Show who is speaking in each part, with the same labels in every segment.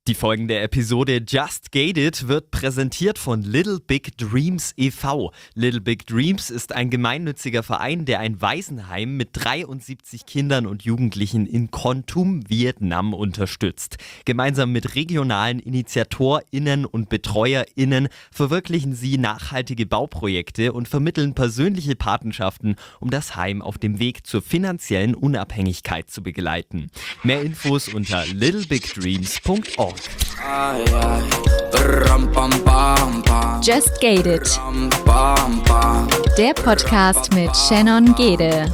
Speaker 1: Die folgende Episode Just Gated wird präsentiert von Little Big Dreams e.V. Little Big Dreams ist ein gemeinnütziger Verein, der ein Waisenheim mit 73 Kindern und Jugendlichen in Kon Tum, Vietnam unterstützt. Gemeinsam mit regionalen InitiatorInnen und BetreuerInnen verwirklichen sie nachhaltige Bauprojekte und vermitteln persönliche Patenschaften, um das Heim auf dem Weg zur finanziellen Unabhängigkeit zu begleiten. Mehr Infos unter littlebigdreams.org.
Speaker 2: Just Gated. Der Podcast mit Shannon Gede.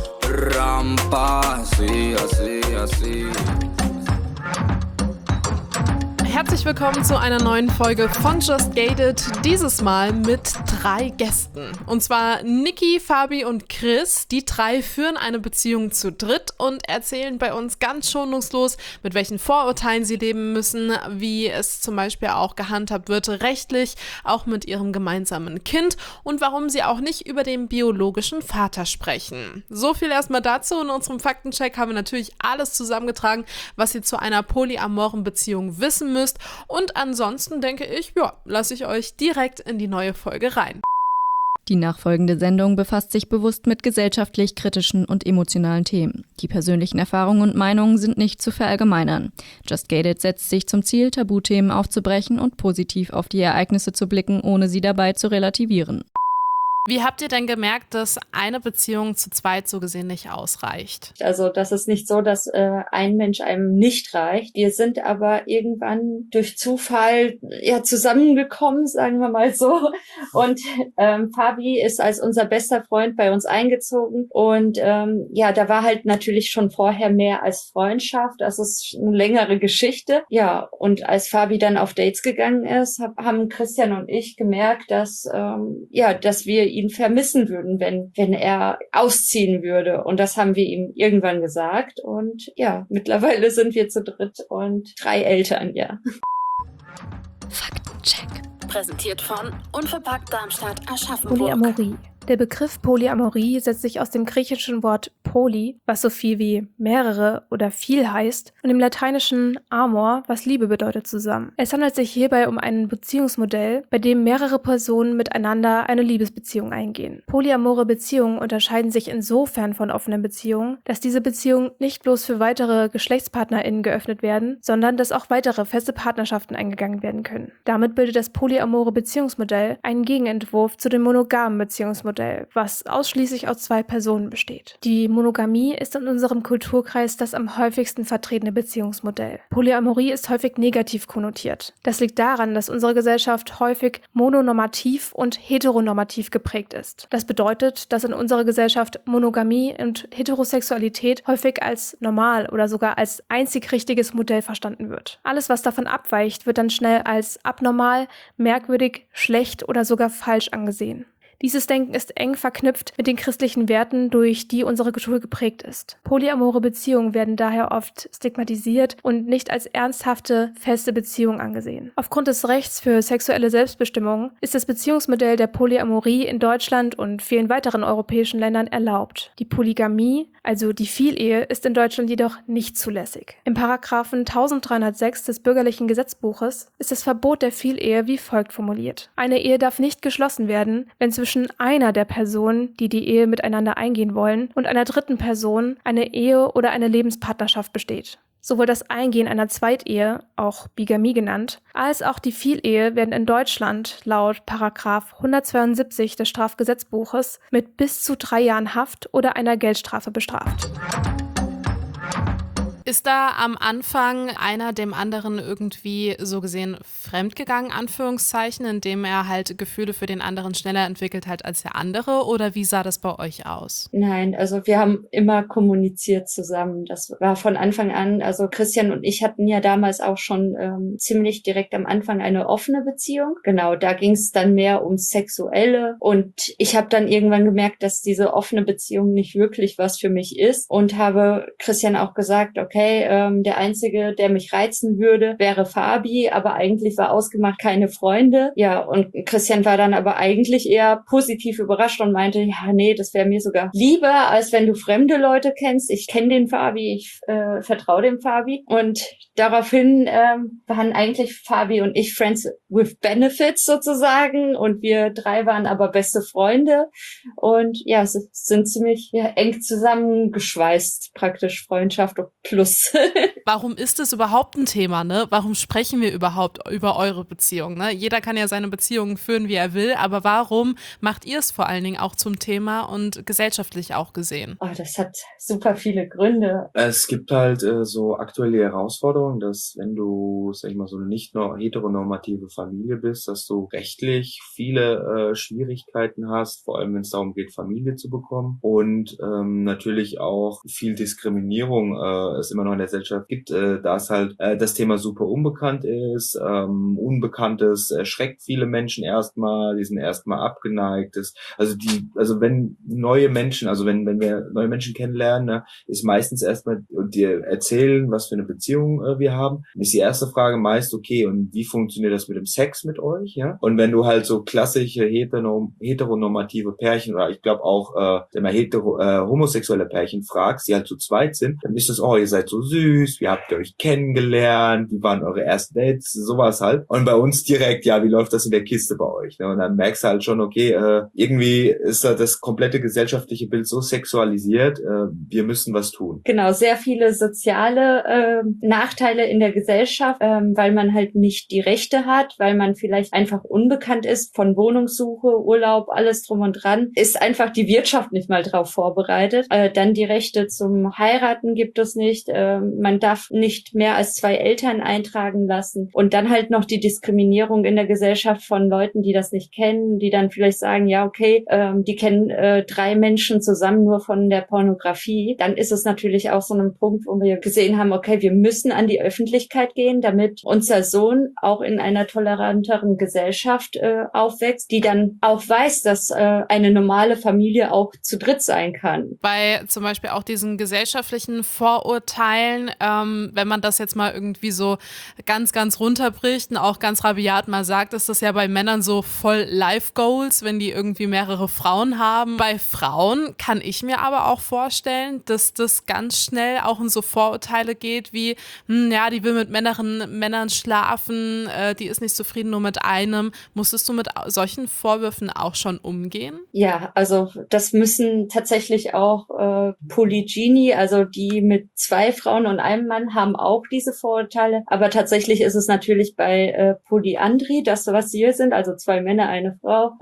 Speaker 3: Herzlich willkommen zu einer neuen Folge von Just Gated, dieses Mal mit 3 Gästen. Und zwar Niki, Fabi und Chris. Die 3 führen eine Beziehung zu dritt und erzählen bei uns ganz schonungslos, mit welchen Vorurteilen sie leben müssen, wie es zum Beispiel auch gehandhabt wird rechtlich, auch mit ihrem gemeinsamen Kind und warum sie auch nicht über den biologischen Vater sprechen. So viel erstmal dazu. In unserem Faktencheck haben wir natürlich alles zusammengetragen, was ihr zu einer polyamoren Beziehung wissen müsst. Und ansonsten denke ich, lasse ich euch direkt in die neue Folge rein.
Speaker 2: Die nachfolgende Sendung befasst sich bewusst mit gesellschaftlich kritischen und emotionalen Themen. Die persönlichen Erfahrungen und Meinungen sind nicht zu verallgemeinern. Just Gated setzt sich zum Ziel, Tabuthemen aufzubrechen und positiv auf die Ereignisse zu blicken, ohne sie dabei zu relativieren.
Speaker 3: Wie habt ihr denn gemerkt, dass eine Beziehung zu zweit so gesehen nicht ausreicht?
Speaker 4: Also das ist nicht so, dass ein Mensch einem nicht reicht. Wir sind aber irgendwann durch Zufall zusammengekommen, sagen wir mal so. Und Fabi ist als unser bester Freund bei uns eingezogen. Und da war halt natürlich schon vorher mehr als Freundschaft. Das ist eine längere Geschichte. Ja, und als Fabi dann auf Dates gegangen ist, haben Christian und ich gemerkt, dass wir ihn vermissen würden, wenn er ausziehen würde. Und das haben wir ihm irgendwann gesagt. Und ja, mittlerweile sind wir zu dritt und 3 Eltern, ja.
Speaker 2: Faktencheck.
Speaker 5: Präsentiert von Unverpackt Darmstadt Aschaffenburg.
Speaker 6: Polyamorie. Der Begriff Polyamorie setzt sich aus dem griechischen Wort poly, was so viel wie mehrere oder viel heißt, und dem lateinischen amor, was Liebe bedeutet, zusammen. Es handelt sich hierbei um ein Beziehungsmodell, bei dem mehrere Personen miteinander eine Liebesbeziehung eingehen. Polyamore Beziehungen unterscheiden sich insofern von offenen Beziehungen, dass diese Beziehungen nicht bloß für weitere GeschlechtspartnerInnen geöffnet werden, sondern dass auch weitere feste Partnerschaften eingegangen werden können. Damit bildet das polyamore Beziehungsmodell einen Gegenentwurf zu dem monogamen Beziehungsmodell, was ausschließlich aus 2 Personen besteht. Die Monogamie ist in unserem Kulturkreis das am häufigsten vertretene Beziehungsmodell. Polyamorie ist häufig negativ konnotiert. Das liegt daran, dass unsere Gesellschaft häufig mononormativ und heteronormativ geprägt ist. Das bedeutet, dass in unserer Gesellschaft Monogamie und Heterosexualität häufig als normal oder sogar als einzig richtiges Modell verstanden wird. Alles, was davon abweicht, wird dann schnell als abnormal, merkwürdig, schlecht oder sogar falsch angesehen. Dieses Denken ist eng verknüpft mit den christlichen Werten, durch die unsere Kultur geprägt ist. Polyamore Beziehungen werden daher oft stigmatisiert und nicht als ernsthafte, feste Beziehung angesehen. Aufgrund des Rechts für sexuelle Selbstbestimmung ist das Beziehungsmodell der Polyamorie in Deutschland und vielen weiteren europäischen Ländern erlaubt. Die Polygamie, also die Vielehe, ist in Deutschland jedoch nicht zulässig. Im Paragraphen 1306 des Bürgerlichen Gesetzbuches ist das Verbot der Vielehe wie folgt formuliert: Eine Ehe darf nicht geschlossen werden, wenn zwischen einer der Personen, die die Ehe miteinander eingehen wollen, und einer dritten Person eine Ehe oder eine Lebenspartnerschaft besteht. Sowohl das Eingehen einer Zweitehe, auch Bigamie genannt, als auch die Vielehe werden in Deutschland laut Paragraph 172 des Strafgesetzbuches mit bis zu 3 Jahren Haft oder einer Geldstrafe bestraft.
Speaker 3: Ist da am Anfang einer dem anderen irgendwie so gesehen fremdgegangen, Anführungszeichen, indem er halt Gefühle für den anderen schneller entwickelt hat als der andere? Oder wie sah das bei euch aus?
Speaker 4: Nein, also wir haben immer kommuniziert zusammen. Das war von Anfang an, also Christian und ich hatten ja damals auch schon ziemlich direkt am Anfang eine offene Beziehung. Genau, da ging es dann mehr ums Sexuelle. Und ich habe dann irgendwann gemerkt, dass diese offene Beziehung nicht wirklich was für mich ist. Und habe Christian auch gesagt, okay, okay, der Einzige, der mich reizen würde, wäre Fabi, aber eigentlich war ausgemacht keine Freunde. Ja, und Christian war dann aber eigentlich eher positiv überrascht und meinte, ja, nee, das wäre mir sogar lieber, als wenn du fremde Leute kennst. Ich kenne den Fabi, ich vertraue dem Fabi. Und daraufhin waren eigentlich Fabi und ich Friends with Benefits sozusagen und wir 3 waren aber beste Freunde und ja, sind ziemlich eng zusammengeschweißt, praktisch Freundschaft plus.
Speaker 3: Warum ist es überhaupt ein Thema, ne? Warum sprechen wir überhaupt über eure Beziehung, ne? Jeder kann ja seine Beziehungen führen, wie er will, aber warum macht ihr es vor allen Dingen auch zum Thema und gesellschaftlich auch gesehen?
Speaker 4: Oh, das hat super viele Gründe.
Speaker 7: Es gibt halt so aktuelle Herausforderungen, dass wenn du, sag ich mal, so eine nicht nur heteronormative Familie bist, dass du rechtlich viele Schwierigkeiten hast, vor allem wenn es darum geht, Familie zu bekommen und natürlich auch viel Diskriminierung es immer noch in der Gesellschaft gibt, da es halt das Thema super unbekannt ist. Unbekanntes erschreckt viele Menschen erstmal, die sind erstmal abgeneigt. Also wenn wir neue Menschen kennenlernen, ne, ist meistens erstmal dir erzählen, was für eine Beziehung wir haben. Dann ist die erste Frage meist, okay, und wie funktioniert das mit dem Sex mit euch? Ja? Und wenn du halt so klassische heteronormative Pärchen oder ich glaube auch homosexuelle Pärchen fragst, die halt zu zweit sind, dann ist das, oh, ihr seid so süß, wie habt ihr euch kennengelernt, wie waren eure ersten Dates, sowas halt. Und bei uns direkt, ja, wie läuft das in der Kiste bei euch? Ne? Und dann merkst du halt schon, okay, irgendwie ist da das komplette gesellschaftliche Bild so sexualisiert, wir müssen was tun.
Speaker 4: Genau, sehr viele soziale Nachteile in der Gesellschaft, weil man halt nicht die Rechte hat, weil man vielleicht einfach unbekannt ist von Wohnungssuche, Urlaub, alles drum und dran, ist einfach die Wirtschaft nicht mal drauf vorbereitet. Dann die Rechte zum Heiraten gibt es nicht, man darf nicht mehr als 2 Eltern eintragen lassen und dann halt noch die Diskriminierung in der Gesellschaft von Leuten, die das nicht kennen, die dann vielleicht sagen, ja okay, die kennen 3 Menschen zusammen nur von der Pornografie, dann ist es natürlich auch so ein Punkt, wo wir gesehen haben, okay, wir müssen an die Öffentlichkeit gehen, damit unser Sohn auch in einer toleranteren Gesellschaft aufwächst, die dann auch weiß, dass eine normale Familie auch zu dritt sein kann.
Speaker 3: Bei zum Beispiel auch diesen gesellschaftlichen Vorurteilen, wenn man das jetzt mal irgendwie so ganz, ganz runterbricht und auch ganz rabiat mal sagt, ist das ja bei Männern so voll Life Goals, wenn die irgendwie mehrere Frauen haben. Bei Frauen kann ich mir aber auch vorstellen, dass das ganz schnell auch in so Vorurteile geht wie, ja, die will mit Männern schlafen, die ist nicht zufrieden nur mit einem. Musstest du mit solchen Vorwürfen auch schon umgehen?
Speaker 4: Ja, also das müssen tatsächlich auch Polygini, also die mit 2 Frauen und einem Mann, haben auch diese Vorurteile. Aber tatsächlich ist es natürlich bei Polyandrie, das was wir sind, also 2 Männer, eine Frau,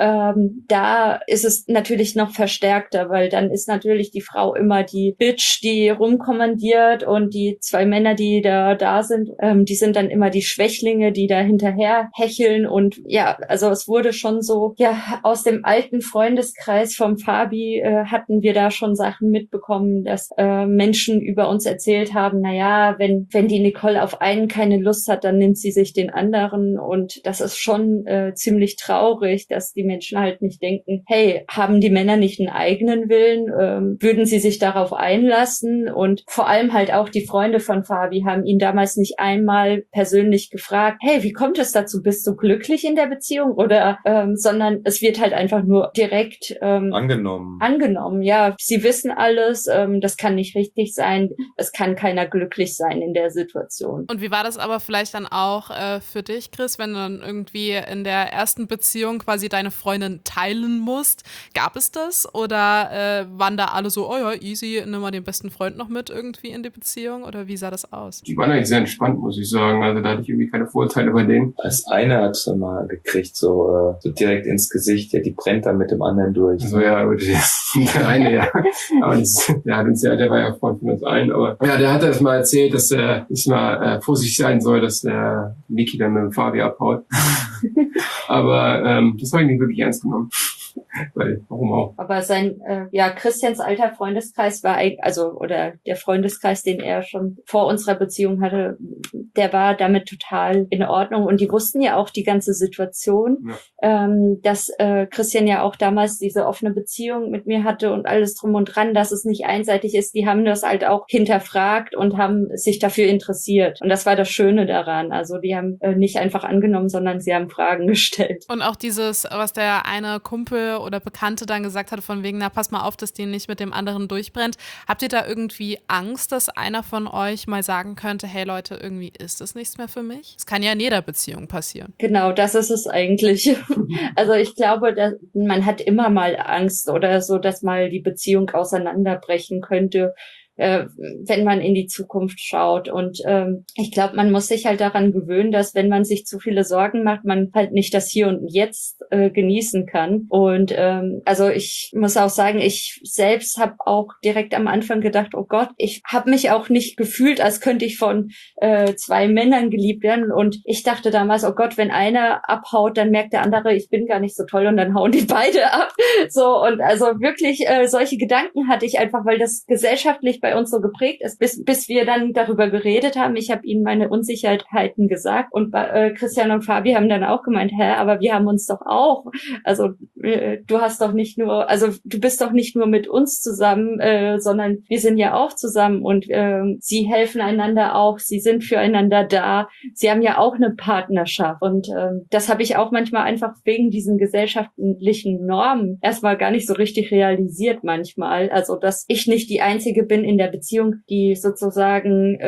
Speaker 4: da ist es natürlich noch verstärkter, weil dann ist natürlich die Frau immer die Bitch, die rumkommandiert und die 2 Männer, die da sind, die sind dann immer die Schwächlinge, die da hinterher hecheln und ja, also es wurde schon so, ja, aus dem alten Freundeskreis vom Fabi hatten wir da schon Sachen mitbekommen, dass Menschen über uns erzählt haben, naja, wenn die Nicole auf einen keine Lust hat, dann nimmt sie sich den anderen und das ist schon ziemlich traurig, dass die Menschen halt nicht denken, hey, haben die Männer nicht einen eigenen Willen, würden sie sich darauf einlassen und vor allem halt auch die Freunde von Fabi haben ihn damals nicht einmal persönlich gefragt, hey, wie kommt es dazu, bist du glücklich in der Beziehung oder, sondern es wird halt einfach nur direkt angenommen, ja, sie wissen alles, das kann nicht richtig sein, es kann keiner glücklich sein in der Situation.
Speaker 3: Und wie war das aber vielleicht dann auch für dich, Chris, wenn du dann irgendwie in der ersten Beziehung quasi deine Freundin teilen musst? Gab es das oder waren da alle so, oh ja, easy, nimm mal den besten Freund noch mit irgendwie in die Beziehung oder wie sah das aus?
Speaker 8: Die waren eigentlich sehr entspannt, muss ich sagen, also da hatte ich irgendwie keine Vorurteile bei denen.
Speaker 7: Das eine hat schon mal gekriegt, so direkt ins Gesicht, ja, die brennt dann mit dem anderen durch.
Speaker 8: Also ja, der eine, ja. Aber der war ja Freund von uns allen, aber ja, der hat das mal erzählt, dass er mal vorsichtig sein soll, dass der Niki dann mit dem Fabi abhaut. Aber das habe ich nicht wirklich ernst genommen. Weil, warum auch?
Speaker 4: Aber Christians alter Freundeskreis war oder der Freundeskreis, den er schon vor unserer Beziehung hatte, der war damit total in Ordnung. Und die wussten ja auch die ganze Situation, dass Christian ja auch damals diese offene Beziehung mit mir hatte und alles drum und dran, dass es nicht einseitig ist. Die haben das halt auch hinterfragt und haben sich dafür interessiert. Und das war das Schöne daran. Also die haben nicht einfach angenommen, sondern sie haben Fragen gestellt.
Speaker 3: Und auch dieses, was der eine Kumpel oder Bekannte dann gesagt hat, von wegen, na pass mal auf, dass die nicht mit dem anderen durchbrennt. Habt ihr da irgendwie Angst, dass einer von euch mal sagen könnte, hey Leute, irgendwie ist das nichts mehr für mich? Das kann ja in jeder Beziehung passieren.
Speaker 4: Genau, das ist es eigentlich. Also ich glaube, man hat immer mal Angst oder so, dass mal die Beziehung auseinanderbrechen könnte, wenn man in die Zukunft schaut. Und ich glaube, man muss sich halt daran gewöhnen, dass wenn man sich zu viele Sorgen macht, man halt nicht das Hier und Jetzt genießen kann. Und also ich muss auch sagen, ich selbst habe auch direkt am Anfang gedacht, oh Gott, ich habe mich auch nicht gefühlt, als könnte ich von 2 Männern geliebt werden. Und ich dachte damals, oh Gott, wenn einer abhaut, dann merkt der andere, ich bin gar nicht so toll und dann hauen die beide ab. So, und also wirklich solche Gedanken hatte ich einfach, weil das gesellschaftlich bei uns so geprägt ist, bis wir dann darüber geredet haben. Ich habe ihnen meine Unsicherheiten gesagt und Christian und Fabi haben dann auch gemeint, aber wir haben uns doch auch, also du hast doch nicht nur, also du bist doch nicht nur mit uns zusammen, sondern wir sind ja auch zusammen und sie helfen einander auch, sie sind füreinander da, sie haben ja auch eine Partnerschaft und das habe ich auch manchmal einfach wegen diesen gesellschaftlichen Normen erstmal gar nicht so richtig realisiert manchmal, also dass ich nicht die Einzige bin in der Beziehung, die sozusagen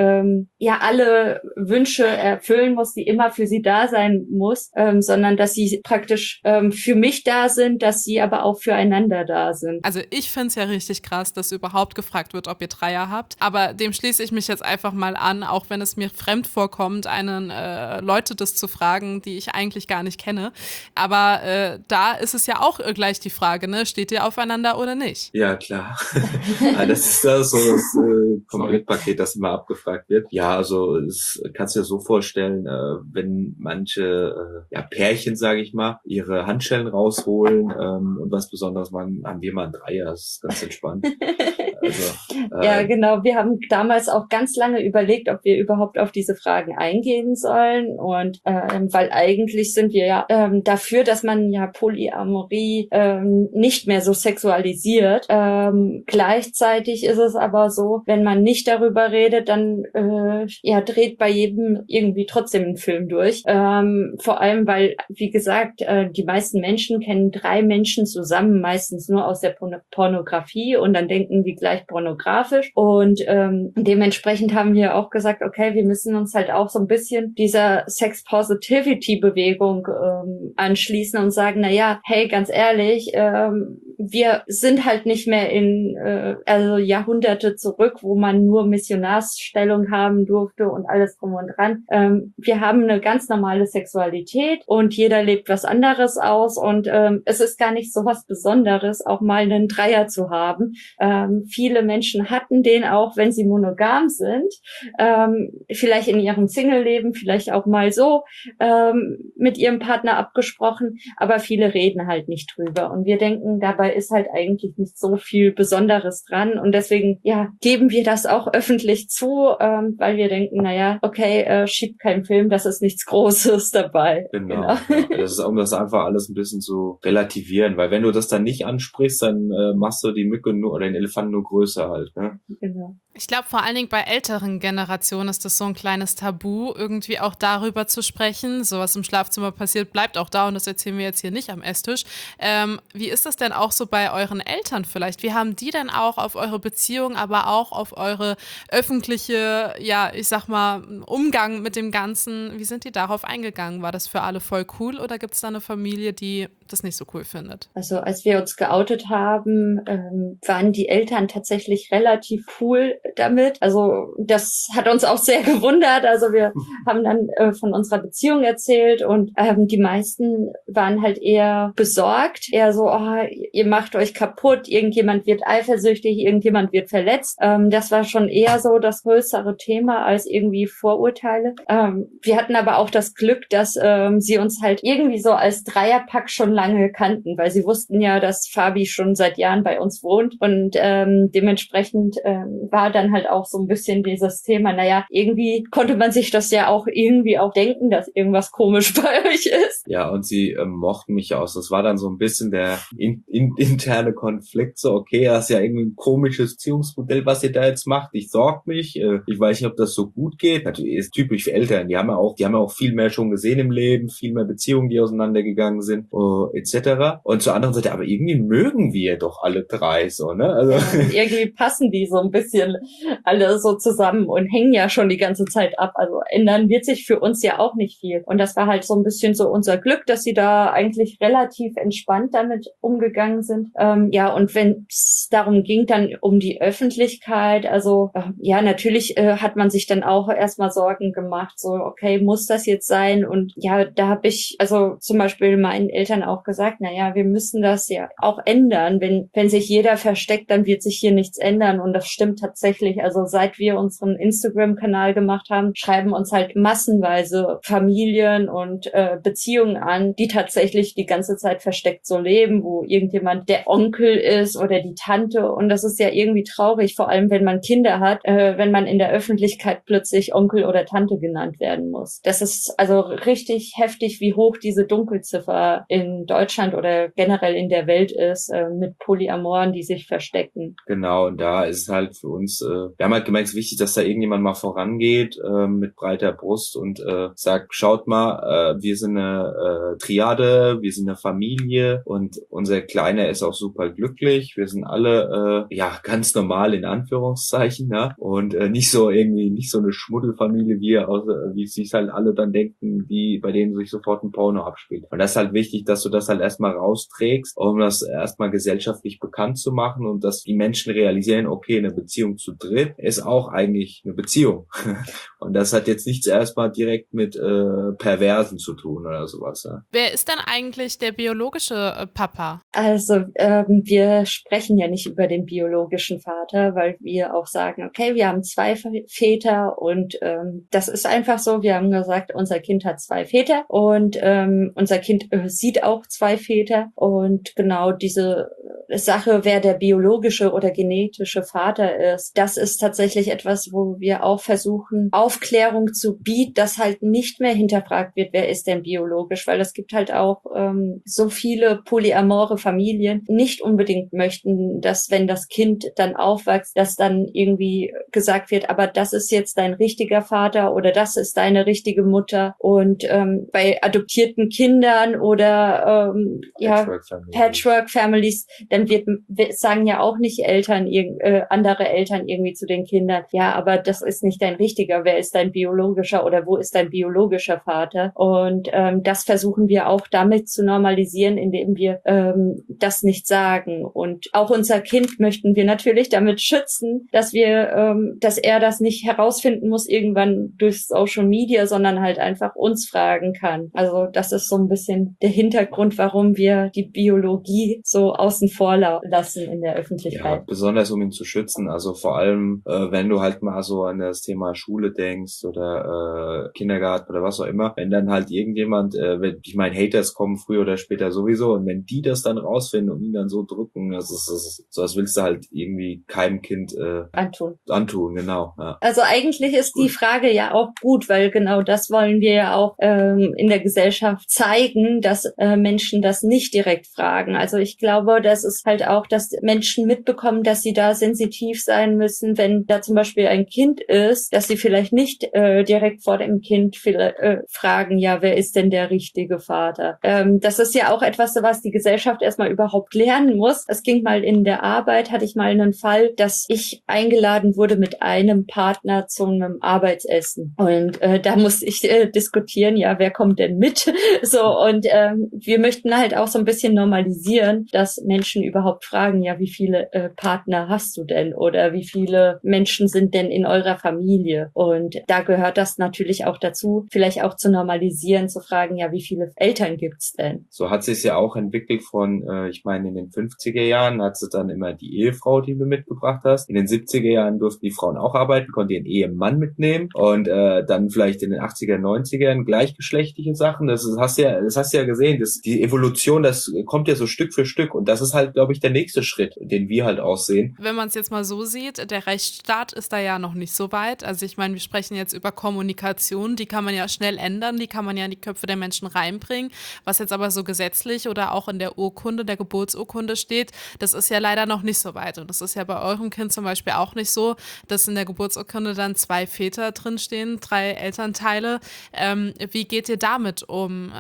Speaker 4: alle Wünsche erfüllen muss, die immer für sie da sein muss, sondern dass sie praktisch für mich da sind, dass sie aber auch füreinander da sind.
Speaker 3: Also ich finde es ja richtig krass, dass überhaupt gefragt wird, ob ihr Dreier habt, aber dem schließe ich mich jetzt einfach mal an, auch wenn es mir fremd vorkommt, Leute das zu fragen, die ich eigentlich gar nicht kenne, aber da ist es ja auch gleich die Frage, ne? Steht ihr aufeinander oder nicht?
Speaker 7: Ja, klar. Das ist so das Komplettpaket, das immer abgefragt wird. Ja, also es kannst du dir so vorstellen, wenn manche Pärchen, sage ich mal, ihre Handschellen rausholen und was Besonderes machen, haben wir mal einen Dreier. Das ist ganz entspannt. Also,
Speaker 4: ja, genau. Wir haben damals auch ganz lange überlegt, ob wir überhaupt auf diese Fragen eingehen sollen und weil eigentlich sind wir ja dafür, dass man ja Polyamorie nicht mehr so sexualisiert. Gleichzeitig ist es aber so, wenn man nicht darüber redet, dann dreht bei jedem irgendwie trotzdem ein Film durch. Vor allem, weil, wie gesagt, die meisten Menschen kennen 3 Menschen zusammen, meistens nur aus der Pornografie und dann denken die gleich pornografisch und dementsprechend haben wir auch gesagt, okay, wir müssen uns halt auch so ein bisschen dieser Sex-Positivity-Bewegung anschließen und sagen, hey, ganz ehrlich, wir sind halt nicht mehr in Jahrhunderte zurück, wo man nur Missionarsstellung haben durfte und alles drum und dran. Wir haben eine ganz normale Sexualität und jeder lebt was anderes aus und es ist gar nicht so was Besonderes, auch mal einen Dreier zu haben. Viele Menschen hatten den auch, wenn sie monogam sind, vielleicht in ihrem Single-Leben, vielleicht auch mal so mit ihrem Partner abgesprochen, aber viele reden halt nicht drüber und wir denken, dabei ist halt eigentlich nicht so viel Besonderes dran und deswegen, geben wir das auch öffentlich zu, weil wir denken, schiebt keinen Film, das ist nichts Großes dabei.
Speaker 7: Genau. Ja. Das ist, um das einfach alles ein bisschen zu relativieren, weil wenn du das dann nicht ansprichst, dann machst du die Mücke nur oder den Elefanten nur größer halt. Ne?
Speaker 4: Genau.
Speaker 3: Ich glaube, vor allen Dingen bei älteren Generationen ist das so ein kleines Tabu, irgendwie auch darüber zu sprechen. So was im Schlafzimmer passiert, bleibt auch da und das erzählen wir jetzt hier nicht am Esstisch. Wie ist das denn auch so bei euren Eltern vielleicht? Wie haben die denn auch auf eure Beziehung, aber auch auf eure öffentliche, Umgang mit dem Ganzen, wie sind die darauf eingegangen? War das für alle voll cool oder gibt es da eine Familie, die das nicht so cool findet?
Speaker 4: Also als wir uns geoutet haben, waren die Eltern tatsächlich relativ cool damit. Also das hat uns auch sehr gewundert. Also wir haben dann von unserer Beziehung erzählt und die meisten waren halt eher besorgt, eher so, ihr macht euch kaputt, irgendjemand wird eifersüchtig, irgendjemand wird verletzt. Das war schon eher so das größere Thema als irgendwie Vorurteile. Wir hatten aber auch das Glück, dass sie uns halt irgendwie so als Dreierpack schon lange kannten, weil sie wussten ja, dass Fabi schon seit Jahren bei uns wohnt und dementsprechend war dann halt auch so ein bisschen dieses Thema, naja, irgendwie konnte man sich das ja auch irgendwie auch denken, dass irgendwas komisch bei euch ist.
Speaker 7: Ja, und sie mochten mich aus. Das war dann so ein bisschen der interne Konflikt, so okay, das ist ja irgendwie ein komisches Beziehungsmodell, was ihr da jetzt macht. Ich sorge mich, ich weiß nicht, ob das so gut geht. Natürlich ist typisch für Eltern, die haben ja auch viel mehr schon gesehen im Leben, viel mehr Beziehungen, die auseinandergegangen sind, etc. Und zur anderen Seite, aber irgendwie mögen wir doch alle drei so, ne? Also
Speaker 4: ja, irgendwie passen die so ein bisschen alle so zusammen und hängen ja schon die ganze Zeit ab. Also ändern wird sich für uns ja auch nicht viel. Und das war halt so ein bisschen so unser Glück, dass sie da eigentlich relativ entspannt damit umgegangen sind. Ja, und wenn es darum ging, dann um die Öffentlichkeit, also ja, natürlich hat man sich dann auch erstmal Sorgen gemacht, so okay, muss das jetzt sein? Und ja, da habe ich also zum Beispiel meinen Eltern auch gesagt, naja, wir müssen das ja auch ändern. Wenn sich jeder versteckt, dann wird sich hier nichts ändern. Und das stimmt tatsächlich. Also seit wir unseren Instagram-Kanal gemacht haben, schreiben uns halt massenweise Familien und Beziehungen an, die tatsächlich die ganze Zeit versteckt so leben, wo irgendjemand der Onkel ist oder die Tante. Und das ist ja irgendwie traurig, vor allem wenn man Kinder hat, wenn man in der Öffentlichkeit plötzlich Onkel oder Tante genannt werden muss. Das ist also richtig heftig, wie hoch diese Dunkelziffer in Deutschland oder generell in der Welt ist, mit Polyamoren, die sich verstecken.
Speaker 7: genau, und da ist es halt für uns, wir haben halt gemerkt, es ist wichtig, dass da irgendjemand mal vorangeht mit breiter Brust und sagt, schaut mal, wir sind eine Triade, wir sind eine Familie und unser Kleiner ist auch super glücklich. Wir sind alle ja ganz normal in Anführungszeichen, ja, und nicht so eine Schmuddelfamilie, wie sich halt alle dann denken, bei denen sich sofort ein Porno abspielt. Und das ist halt wichtig, dass du das halt erstmal rausträgst, um das erstmal gesellschaftlich bekannt zu machen und dass die Menschen realisieren, okay, eine Beziehung zu dritt ist auch eigentlich eine Beziehung. Und das hat jetzt nichts erstmal direkt mit Perversen zu tun oder sowas. Ja.
Speaker 3: Wer ist denn eigentlich der biologische Papa?
Speaker 4: Also wir sprechen ja nicht über den biologischen Vater, weil wir auch sagen, okay, wir haben 2 Väter und das ist einfach so. Wir haben gesagt, unser Kind hat 2 Väter und unser Kind sieht auch 2 Väter und genau diese Sache, wer der biologische oder genetische Vater ist, das ist tatsächlich etwas, wo wir auch versuchen, Aufklärung zu bieten, dass halt nicht mehr hinterfragt wird, wer ist denn biologisch, weil es gibt halt auch so viele polyamore Familien, nicht unbedingt möchten, dass wenn das Kind dann aufwächst, dass dann irgendwie gesagt wird, aber das ist jetzt dein richtiger Vater oder das ist deine richtige Mutter und bei adoptierten Kindern oder Patchwork-Families, dann sagen ja auch nicht andere Eltern irgendwie zu den Kindern, ja, aber das ist nicht dein richtiger, wer ist dein biologischer oder wo ist dein biologischer Vater? Und das versuchen wir auch damit zu normalisieren, indem wir das nicht sagen. Und auch unser Kind möchten wir natürlich damit schützen, dass er das nicht herausfinden muss irgendwann durch Social Media, sondern halt einfach uns fragen kann. Also das ist so ein bisschen der Hintergrund, warum wir die Biologie so außen vor lassen in der Öffentlichkeit.
Speaker 7: Ja, besonders um ihn zu schützen. Also vor allem, wenn du halt mal so an das Thema Schule denkst oder Kindergarten oder was auch immer, wenn dann halt irgendjemand, ich meine, Haters kommen früher oder später sowieso und wenn die das dann rausfinden und ihn dann so drücken, das willst du halt irgendwie keinem Kind antun, genau. Ja.
Speaker 4: Also eigentlich ist die Frage ja auch gut, weil genau das wollen wir ja auch in der Gesellschaft zeigen, dass Menschen das nicht direkt fragen. Also ich glaube, das ist halt auch, dass Menschen mitbekommen, dass sie da sensitiv sein müssen, wenn da zum Beispiel ein Kind ist, dass sie vielleicht nicht direkt vor dem Kind fragen, ja, wer ist denn der richtige Vater? Das ist ja auch etwas, was die Gesellschaft erstmal überhaupt lernen muss. Es ging mal in der Arbeit, hatte ich mal einen Fall, dass ich eingeladen wurde mit einem Partner zu einem Arbeitsessen. Und da musste ich diskutieren, ja, wer kommt denn mit? So, und wir möchten halt auch so ein bisschen normalisieren, dass Menschen überhaupt fragen, ja, wie viele Partner hast du denn? Oder wie viele Menschen sind denn in eurer Familie? Und da gehört das natürlich auch dazu, vielleicht auch zu normalisieren, zu fragen, ja, wie viele Eltern gibt's denn?
Speaker 7: So hat sich ja auch entwickelt von ich meine, in den 50er Jahren hat sie dann immer die Ehefrau, die du mitgebracht hast. In den 70er Jahren durften die Frauen auch arbeiten, konnten ihren Ehemann mitnehmen und dann vielleicht in den 80er, 90ern gleichgeschlechtliche Sachen. Das hast du ja gesehen. Die Evolution, das kommt ja so Stück für Stück und das ist halt, glaube ich, der nächste Schritt, den wir halt auch sehen.
Speaker 3: Wenn man es jetzt mal so sieht, der Rechtsstaat ist da ja noch nicht so weit. Also ich meine, wir sprechen jetzt über Kommunikation, die kann man ja schnell ändern, die kann man ja in die Köpfe der Menschen reinbringen. Was jetzt aber so gesetzlich oder auch in der Urkunde, der Geburtsurkunde steht, das ist ja leider noch nicht so weit. Und das ist ja bei eurem Kind zum Beispiel auch nicht so, dass in der Geburtsurkunde dann 2 Väter drinstehen, 3 Elternteile. Wie geht ihr damit um?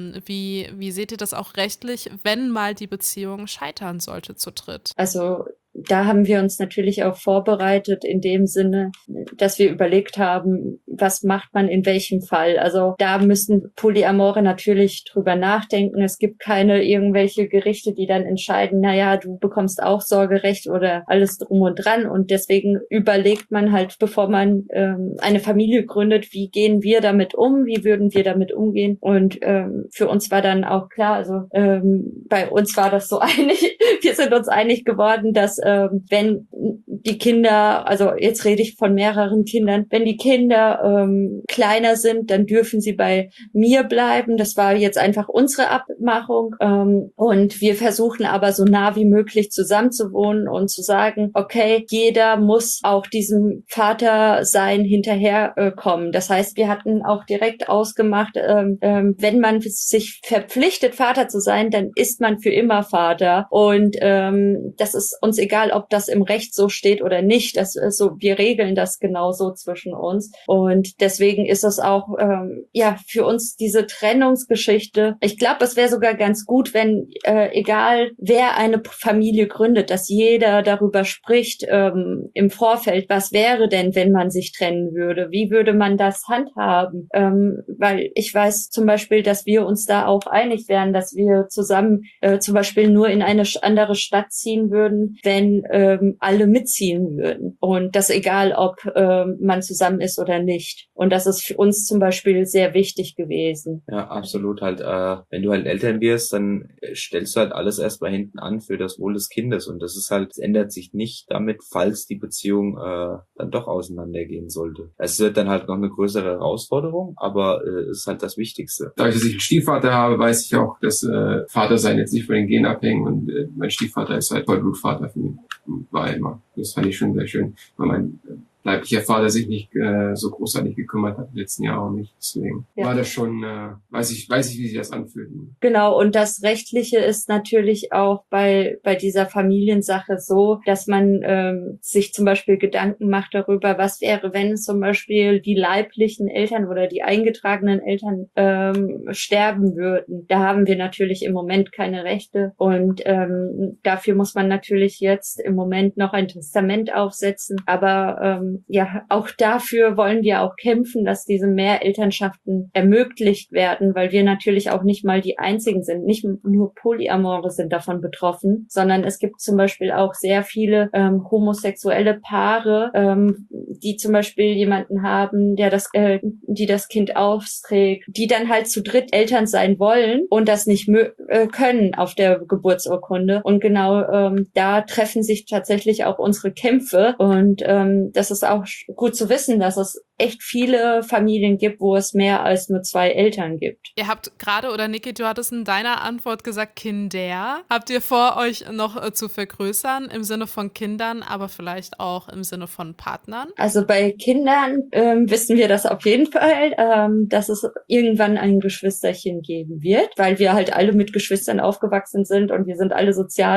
Speaker 3: Wie seht ihr das auch rechtlich, wenn mal die Beziehung scheitern sollte zu dritt?
Speaker 4: Also da haben wir uns natürlich auch vorbereitet in dem Sinne, dass wir überlegt haben, was macht man in welchem Fall. Also da müssen Polyamore natürlich drüber nachdenken. Es gibt keine irgendwelche Gerichte, die dann entscheiden, naja, du bekommst auch Sorgerecht oder alles drum und dran. Und deswegen überlegt man halt, bevor man eine Familie gründet, wie gehen wir damit um, wie würden wir damit umgehen. Und für uns war dann auch klar, also bei uns war das so einig, wir sind uns einig geworden, dass wenn die Kinder, also jetzt rede ich von mehreren Kindern, wenn die Kinder kleiner sind, dann dürfen sie bei mir bleiben. Das war jetzt einfach unsere Abmachung. Und wir versuchen aber so nah wie möglich zusammenzuwohnen und zu sagen, okay, jeder muss auch diesem Vatersein hinterherkommen. Das heißt, wir hatten auch direkt ausgemacht, wenn man sich verpflichtet, Vater zu sein, dann ist man für immer Vater. Und das ist uns egal, ob das im Recht so steht oder nicht. Das ist so, wir regeln das genauso zwischen uns. Und deswegen ist es auch für uns diese Trennungsgeschichte. Ich glaube, es wäre sogar ganz gut, wenn egal wer eine Familie gründet, dass jeder darüber spricht im Vorfeld, was wäre denn, wenn man sich trennen würde? Wie würde man das handhaben? Weil ich weiß zum Beispiel, dass wir uns da auch einig wären, dass wir zusammen zum Beispiel nur in eine andere Stadt ziehen würden, wenn alle mitziehen würden. Und das egal, ob man zusammen ist oder nicht. Und das ist für uns zum Beispiel sehr wichtig gewesen.
Speaker 7: Ja, absolut. Halt, wenn du halt Eltern wirst, dann stellst du halt alles erstmal hinten an für das Wohl des Kindes. Und das ist halt, es ändert sich nicht damit, falls die Beziehung dann doch auseinandergehen sollte. Es wird dann halt noch eine größere Herausforderung, aber es ist halt das Wichtigste.
Speaker 8: Dadurch, dass ich einen Stiefvater habe, weiß ich auch, dass Vatersein jetzt nicht von den Genen abhängt und mein Stiefvater ist halt Vollblutvater für mich. War immer. Das fand ich schon sehr schön, weil mein leiblicher Vater sich nicht so großartig gekümmert hat, in den letzten Jahren auch nicht. Deswegen war das schon, weiß ich, wie sich das anfühlt.
Speaker 4: Genau, und das Rechtliche ist natürlich auch bei dieser Familiensache so, dass man sich zum Beispiel Gedanken macht darüber, was wäre, wenn zum Beispiel die leiblichen Eltern oder die eingetragenen Eltern sterben würden. Da haben wir natürlich im Moment keine Rechte und dafür muss man natürlich jetzt im Moment noch ein Testament aufsetzen, aber auch dafür wollen wir auch kämpfen, dass diese Mehrelternschaften ermöglicht werden, weil wir natürlich auch nicht mal die einzigen sind. Nicht nur Polyamore sind davon betroffen, sondern es gibt zum Beispiel auch sehr viele homosexuelle Paare, die zum Beispiel jemanden haben, die das Kind austrägt, die dann halt zu dritt Eltern sein wollen und das nicht können auf der Geburtsurkunde. Und genau da treffen sich tatsächlich auch unsere Kämpfe und das ist auch gut zu wissen, dass es echt viele Familien gibt, wo es mehr als nur 2 Eltern gibt.
Speaker 3: Ihr habt gerade, oder Niki, du hattest in deiner Antwort gesagt, Kinder. Habt ihr vor, euch noch zu vergrößern im Sinne von Kindern, aber vielleicht auch im Sinne von Partnern?
Speaker 4: Also bei Kindern wissen wir das auf jeden Fall, dass es irgendwann ein Geschwisterchen geben wird, weil wir halt alle mit Geschwistern aufgewachsen sind und wir sind alle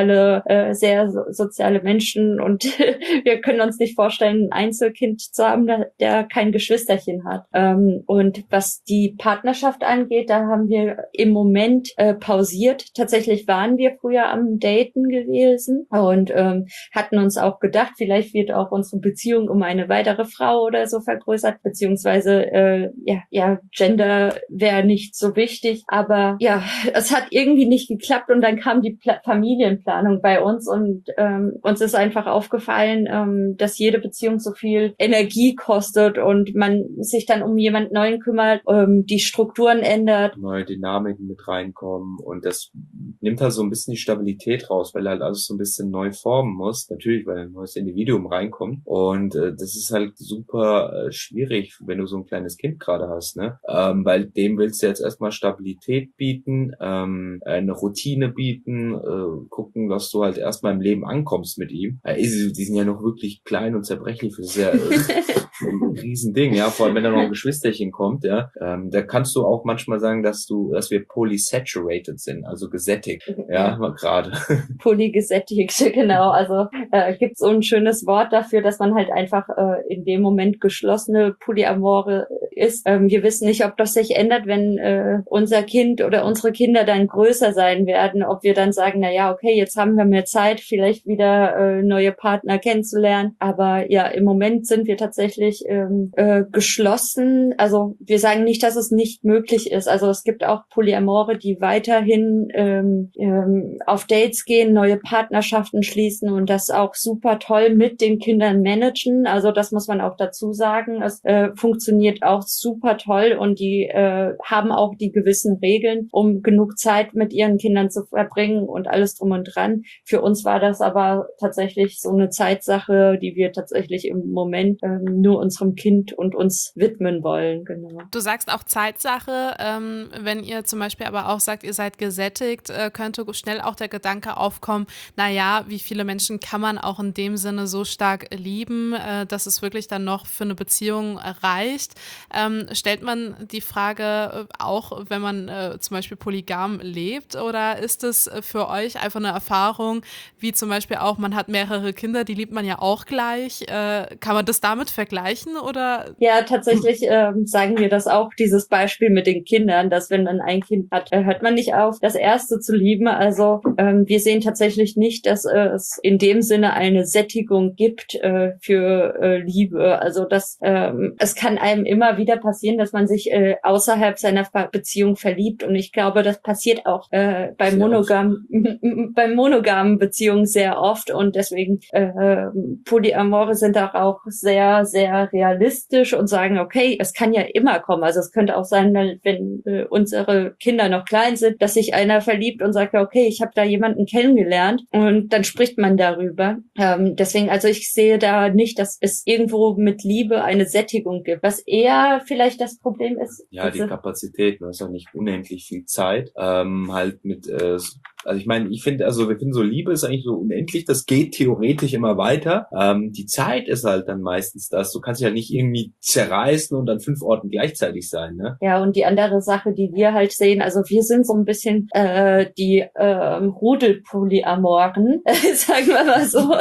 Speaker 4: sehr soziale Menschen und wir können uns nicht vorstellen, ein Einzelkind zu haben, der kein Geschwisterchen hat. Und was die Partnerschaft angeht, da haben wir im Moment pausiert. Tatsächlich waren wir früher am Daten gewesen und hatten uns auch gedacht, vielleicht wird auch unsere Beziehung um eine weitere Frau oder so vergrößert, beziehungsweise Gender wäre nicht so wichtig. Aber ja, es hat irgendwie nicht geklappt und dann kam die Familienplanung bei uns und uns ist einfach aufgefallen, dass jede Beziehung so viel Energie kostet und man sich dann um jemand Neuen kümmert, die Strukturen ändert.
Speaker 7: Neue Dynamiken mit reinkommen und das nimmt halt so ein bisschen die Stabilität raus, weil halt alles so ein bisschen neu formen muss. Natürlich, weil ein neues Individuum reinkommt und das ist halt super schwierig, wenn du so ein kleines Kind gerade hast, ne? Weil dem willst du jetzt erstmal Stabilität bieten, eine Routine bieten, gucken, dass du halt erstmal im Leben ankommst mit ihm. Die sind ja noch wirklich klein und zerbrechlich, das ist ja ein Riesending, ja, vor allem wenn da noch ein Geschwisterchen kommt, ja, da kannst du auch manchmal sagen, dass wir polysaturated sind, also gesättigt, ja, gerade.
Speaker 4: Polygesättigt, genau, also gibt's so ein schönes Wort dafür, dass man halt einfach in dem Moment geschlossene Polyamore ist. Wir wissen nicht, ob das sich ändert, wenn unser Kind oder unsere Kinder dann größer sein werden, ob wir dann sagen, na ja, okay, jetzt haben wir mehr Zeit, vielleicht wieder neue Partner kennenzulernen, aber ja, im Moment sind wir tatsächlich geschlossen. Also wir sagen nicht, dass es nicht möglich ist. Also es gibt auch Polyamore, die weiterhin auf Dates gehen, neue Partnerschaften schließen und das auch super toll mit den Kindern managen. Also das muss man auch dazu sagen. Es funktioniert auch super toll und die haben auch die gewissen Regeln, um genug Zeit mit ihren Kindern zu verbringen und alles drum und dran. Für uns war das aber tatsächlich so eine Zeitsache, die wir tatsächlich im Moment nur unserem Kind und uns widmen wollen. Genau.
Speaker 3: Du sagst auch Zeitsache. Wenn ihr zum Beispiel aber auch sagt, ihr seid gesättigt, könnte schnell auch der Gedanke aufkommen, naja, wie viele Menschen kann man auch in dem Sinne so stark lieben, dass es wirklich dann noch für eine Beziehung reicht. Stellt man die Frage auch, wenn man zum Beispiel polygam lebt, oder ist es für euch einfach eine Erfahrung, wie zum Beispiel auch, man hat mehrere Kinder, die liebt man ja auch gleich. Kann man das damit vergleichen, oder?
Speaker 4: Ja, tatsächlich sagen wir das auch, dieses Beispiel mit den Kindern, dass wenn man ein Kind hat, hört man nicht auf, das erste zu lieben. Also wir sehen tatsächlich nicht, dass es in dem Sinne eine Sättigung gibt für Liebe. Also es kann einem immer wieder passieren, dass man sich außerhalb seiner Beziehung verliebt. Und ich glaube, das passiert auch bei monogamen Beziehungen sehr oft. Und deswegen Polyamore sind auch sehr, sehr realistisch und sagen, okay, es kann ja immer kommen. Also es könnte auch sein, wenn unsere Kinder noch klein sind, dass sich einer verliebt und sagt, okay, ich habe da jemanden kennengelernt und dann spricht man darüber. Deswegen, also ich sehe da nicht, dass es irgendwo mit Liebe eine Sättigung gibt. Was eher vielleicht das Problem ist.
Speaker 7: Ja, die Kapazität, du hast ja nicht unendlich viel Zeit, halt mit also ich meine, wir finden so, Liebe ist eigentlich so unendlich, das geht theoretisch immer weiter. Die Zeit ist halt dann meistens das. Du kannst ja nicht irgendwie zerreißen und an 5 Orten gleichzeitig sein, ne?
Speaker 4: Ja, und die andere Sache, die wir halt sehen, also wir sind so ein bisschen die Rudelpolyamoren, sagen wir mal so.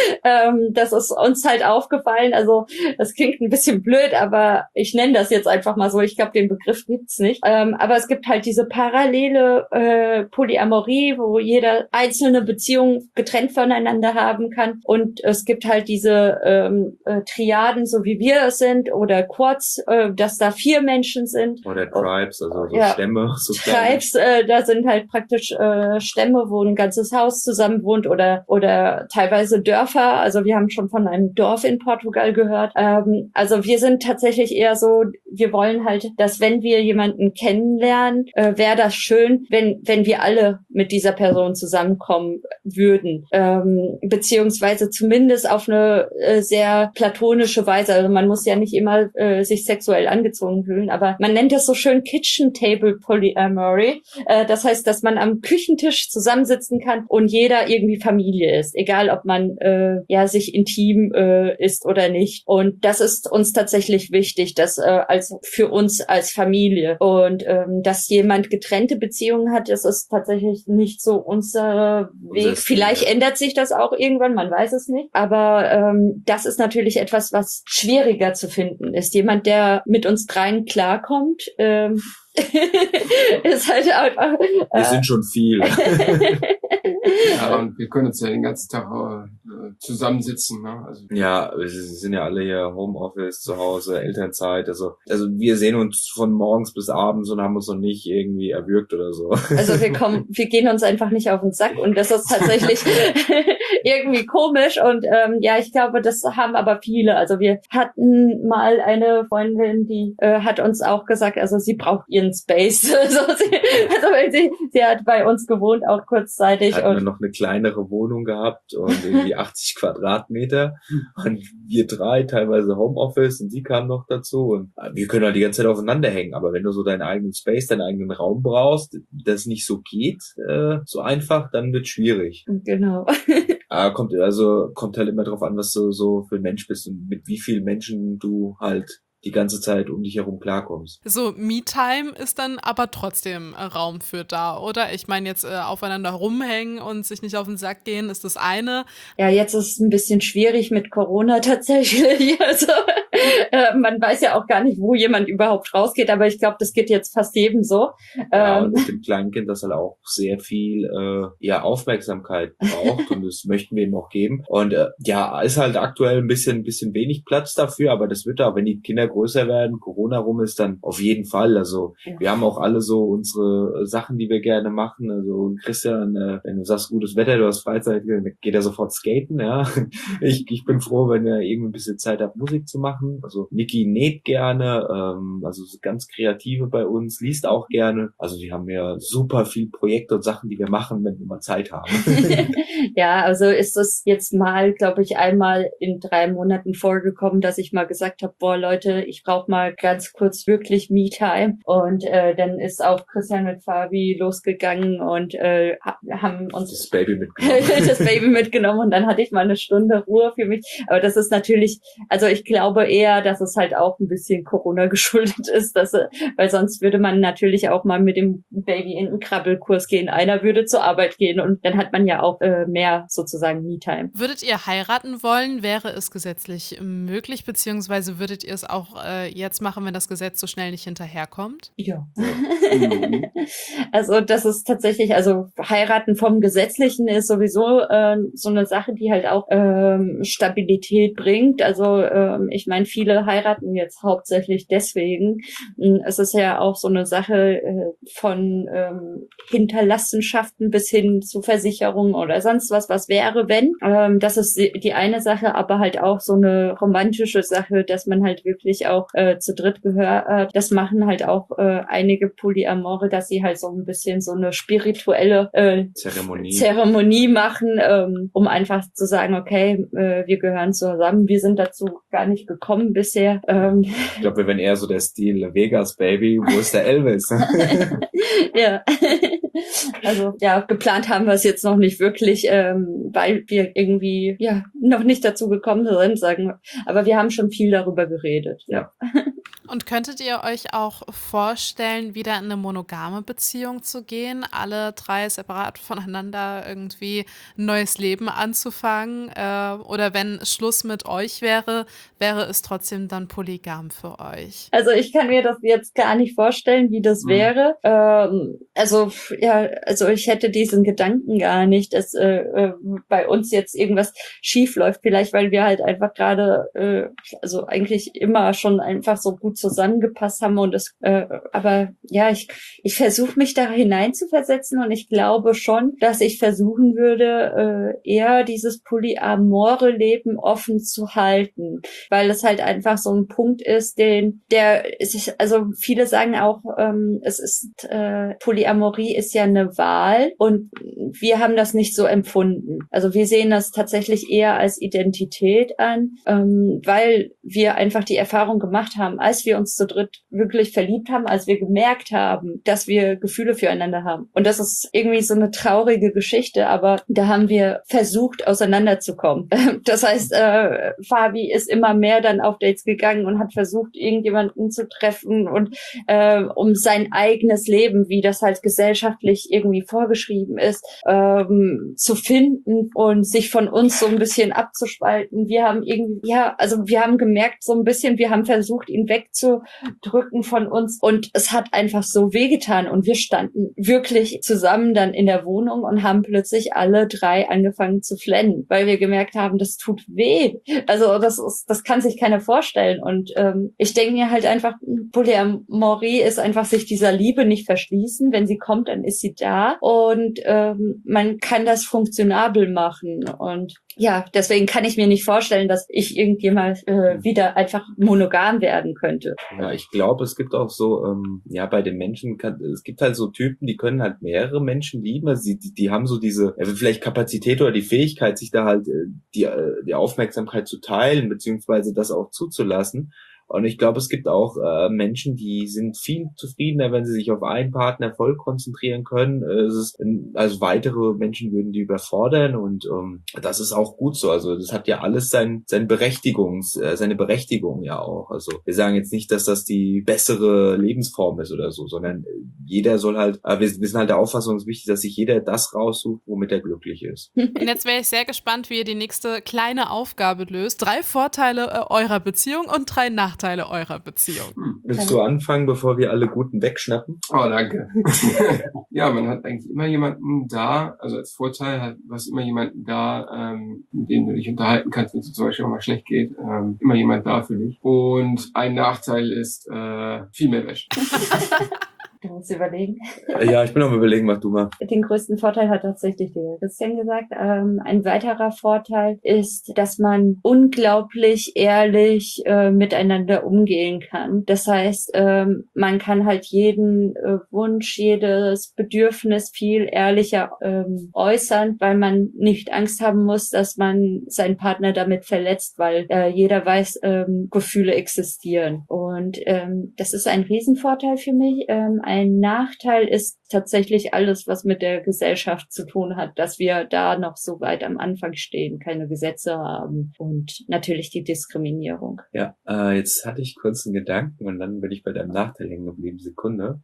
Speaker 4: Das ist uns halt aufgefallen. Also das klingt ein bisschen blöd, aber ich nenne das jetzt einfach mal so. Ich glaube, den Begriff gibt's nicht. Aber es gibt halt diese parallele Polyamorie, wo jeder einzelne Beziehung getrennt voneinander haben kann. Und es gibt halt diese Triaden, so wie wir es sind, oder Quads, dass da 4 Menschen sind.
Speaker 7: Oder Tribes, also so
Speaker 4: ja,
Speaker 7: Stämme. So
Speaker 4: Tribes, da sind halt praktisch Stämme, wo ein ganzes Haus zusammen wohnt oder teilweise Dörfer. Also wir haben schon von einem Dorf in Portugal gehört. Also wir sind tatsächlich eher so, wir wollen halt, dass wenn wir jemanden kennenlernen, wäre das schön, wenn wir alle mit dieser Person zusammenkommen würden, beziehungsweise zumindest auf eine sehr platonische Weise. Also man muss ja nicht immer sich sexuell angezogen fühlen, aber man nennt das so schön Kitchen Table Polyamory. Das heißt, dass man am Küchentisch zusammensitzen kann und jeder irgendwie Familie ist, egal ob man sich intim ist oder nicht. Und das ist uns tatsächlich wichtig, dass also für uns als Familie und dass jemand getrennte Beziehungen hat, das ist tatsächlich nicht so unser Weg. Vielleicht ändert sich das auch irgendwann, man weiß es nicht. Aber das ist natürlich etwas, was schwieriger zu finden ist. Jemand, der mit uns dreien klarkommt, ist halt einfach...
Speaker 7: Wir sind schon viele.
Speaker 8: Ja, und wir können uns ja den ganzen Tag zusammensitzen. Ne? Also
Speaker 7: ja, wir sind ja alle hier Homeoffice, zu Hause, Elternzeit. Also wir sehen uns von morgens bis abends und haben uns noch nicht irgendwie erwürgt oder so.
Speaker 4: Also wir gehen uns einfach nicht auf den Sack und das ist tatsächlich irgendwie komisch und ich glaube, das haben aber viele. Also wir hatten mal eine Freundin, die hat uns auch gesagt, also sie braucht ihren Space. Weil sie hat bei uns gewohnt, auch kurzzeitig.
Speaker 7: Hatten wir noch eine kleinere Wohnung gehabt und irgendwie 80 Quadratmeter und wir drei, teilweise Homeoffice und sie kam noch dazu und wir können halt die ganze Zeit aufeinander hängen, aber wenn du so deinen eigenen Space, deinen eigenen Raum brauchst, das nicht so geht, so einfach, dann wird schwierig.
Speaker 4: Genau.
Speaker 7: Kommt halt immer drauf an, was du so für ein Mensch bist und mit wie vielen Menschen du halt die ganze Zeit um dich herum klarkommst.
Speaker 3: So, Me-Time ist dann aber trotzdem Raum für da, oder? Ich meine, jetzt aufeinander rumhängen und sich nicht auf den Sack gehen, ist das eine.
Speaker 4: Ja, jetzt ist es ein bisschen schwierig mit Corona tatsächlich. Also man weiß ja auch gar nicht, wo jemand überhaupt rausgeht, aber ich glaube, das geht jetzt fast jedem so.
Speaker 7: Ja, und mit dem kleinen Kind, das halt auch sehr viel Aufmerksamkeit braucht und das möchten wir ihm auch geben. Und ist halt aktuell ein bisschen wenig Platz dafür, aber das wird auch, wenn die Kinder größer werden, Corona rum ist, dann auf jeden Fall. Also wir haben auch alle so unsere Sachen, die wir gerne machen. Also Christian, wenn du sagst, gutes Wetter, du hast Freizeit, dann geht er sofort skaten, ja. Ich bin froh, wenn er irgendwie ein bisschen Zeit hat, Musik zu machen. Also Niki näht gerne, also ganz Kreative bei uns, liest auch gerne. Also wir haben ja super viel Projekte und Sachen, die wir machen, wenn wir mal Zeit haben.
Speaker 4: Ja, also ist es jetzt mal, glaube ich, einmal in 3 Monaten vorgekommen, dass ich mal gesagt habe, boah Leute, ich brauche mal ganz kurz wirklich Me-Time. Und dann ist auch Christian mit Fabi losgegangen und haben uns
Speaker 7: das Baby
Speaker 4: mitgenommen und dann hatte ich mal eine Stunde Ruhe für mich. Aber das ist natürlich, also ich glaube eher, dass es halt auch ein bisschen Corona geschuldet ist, weil sonst würde man natürlich auch mal mit dem Baby in einen Krabbelkurs gehen. Einer würde zur Arbeit gehen und dann hat man ja auch mehr sozusagen Me-Time.
Speaker 3: Würdet ihr heiraten wollen? Wäre es gesetzlich möglich, beziehungsweise würdet ihr es auch jetzt machen, wenn das Gesetz so schnell nicht hinterherkommt?
Speaker 4: Ja. Also das ist tatsächlich, also heiraten vom Gesetzlichen ist sowieso so eine Sache, die halt auch Stabilität bringt. Also ich meine, viele heiraten jetzt hauptsächlich deswegen. Es ist ja auch so eine Sache von Hinterlassenschaften bis hin zu Versicherungen oder sonst was wäre, wenn. Das ist die eine Sache, aber halt auch so eine romantische Sache, dass man halt wirklich auch zu dritt gehört. Das machen halt auch einige Polyamore, dass sie halt so ein bisschen so eine spirituelle Zeremonie machen, um einfach zu sagen, okay, wir gehören zusammen. Wir sind dazu gar nicht gekommen bisher.
Speaker 7: Ich glaube, wir wären eher so der Stil Vegas Baby, wo ist der Elvis?
Speaker 4: Ja. Also ja, geplant haben wir es jetzt noch nicht wirklich, weil wir irgendwie noch nicht dazu gekommen sind, sagen wir. Aber wir haben schon viel darüber geredet. Ja.
Speaker 3: Und könntet ihr euch auch vorstellen, wieder in eine monogame Beziehung zu gehen, alle 3 separat voneinander irgendwie ein neues Leben anzufangen? Oder wenn Schluss mit euch wäre es trotzdem dann polygam für euch?
Speaker 4: Also ich kann mir das jetzt gar nicht vorstellen, wie das wäre. Also ich hätte diesen Gedanken gar nicht, dass bei uns jetzt irgendwas schief läuft. Vielleicht, weil wir halt einfach gerade, also eigentlich immer schon einfach so gut zusammengepasst haben und aber ja, ich versuche mich da hineinzuversetzen und ich glaube schon, dass ich versuchen würde, eher dieses polyamore Leben offen zu halten, weil es halt einfach so ein Punkt ist, also viele sagen auch, Polyamorie ist ja eine Wahl und wir haben das nicht so empfunden. Also wir sehen das tatsächlich eher als Identität an, weil wir einfach die Erfahrung gemacht haben, als wir uns zu dritt wirklich verliebt haben, als wir gemerkt haben, dass wir Gefühle füreinander haben. Und das ist irgendwie so eine traurige Geschichte, aber da haben wir versucht, auseinanderzukommen. Das heißt, Fabi ist immer mehr dann auf Dates gegangen und hat versucht, irgendjemanden zu treffen und um sein eigenes Leben, wie das halt gesellschaftlich irgendwie vorgeschrieben ist, zu finden und sich von uns so ein bisschen abzuspalten. Wir haben irgendwie, wir haben gemerkt, so ein bisschen, wir haben versucht, ihn wegzudrücken von uns. Und es hat einfach so wehgetan. Und wir standen wirklich zusammen dann in der Wohnung und haben plötzlich alle 3 angefangen zu flennen, weil wir gemerkt haben, das tut weh. Also das kann sich keiner vorstellen. Und ich denke mir halt einfach, Polyamorie ist einfach sich dieser Liebe nicht verschließen. Wenn sie kommt, dann ist sie da. Und man kann das funktionabel machen. Und ja, deswegen kann ich mir nicht vorstellen, dass ich irgendjemand wieder einfach monogam werden könnte.
Speaker 7: Ja, ich glaube, es gibt auch so, bei den Menschen, es gibt halt so Typen, die können halt mehrere Menschen lieben. Also die haben so diese, vielleicht Kapazität oder die Fähigkeit, sich da halt die Aufmerksamkeit zu teilen, beziehungsweise das auch zuzulassen. Und ich glaube, es gibt auch Menschen, die sind viel zufriedener, wenn sie sich auf einen Partner voll konzentrieren können. Also weitere Menschen würden die überfordern und das ist auch gut so. Also das hat ja alles seine Berechtigung ja auch. Also wir sagen jetzt nicht, dass das die bessere Lebensform ist oder so, sondern jeder soll halt, wir sind halt der Auffassung, es ist wichtig, dass sich jeder das raussucht, womit er glücklich ist.
Speaker 3: Und jetzt wäre ich sehr gespannt, wie ihr die nächste kleine Aufgabe löst. 3 Vorteile eurer Beziehung und 3 Nachteile eurer Beziehung.
Speaker 7: Willst du anfangen, bevor wir alle Guten wegschnappen?
Speaker 8: Oh, danke. Ja, man hat eigentlich immer jemanden da, also als Vorteil hast du immer jemanden da, mit dem du dich unterhalten kannst, wenn es zum Beispiel auch mal schlecht geht. Immer jemand da für dich. Und ein Nachteil ist viel mehr Wäsche.
Speaker 4: Du musst überlegen.
Speaker 7: Ja, ich bin am Überlegen, mach du mal.
Speaker 4: Den größten Vorteil hat tatsächlich der Christian gesagt. Ein weiterer Vorteil ist, dass man unglaublich ehrlich miteinander umgehen kann. Das heißt, man kann halt jeden Wunsch, jedes Bedürfnis viel ehrlicher äußern, weil man nicht Angst haben muss, dass man seinen Partner damit verletzt, weil jeder weiß, Gefühle existieren. Und das ist ein Riesenvorteil für mich. Ein Nachteil ist tatsächlich alles, was mit der Gesellschaft zu tun hat, dass wir da noch so weit am Anfang stehen, keine Gesetze haben und natürlich die Diskriminierung.
Speaker 7: Ja, jetzt hatte ich kurz einen Gedanken und dann bin ich bei deinem Nachteil hängen geblieben. Sekunde.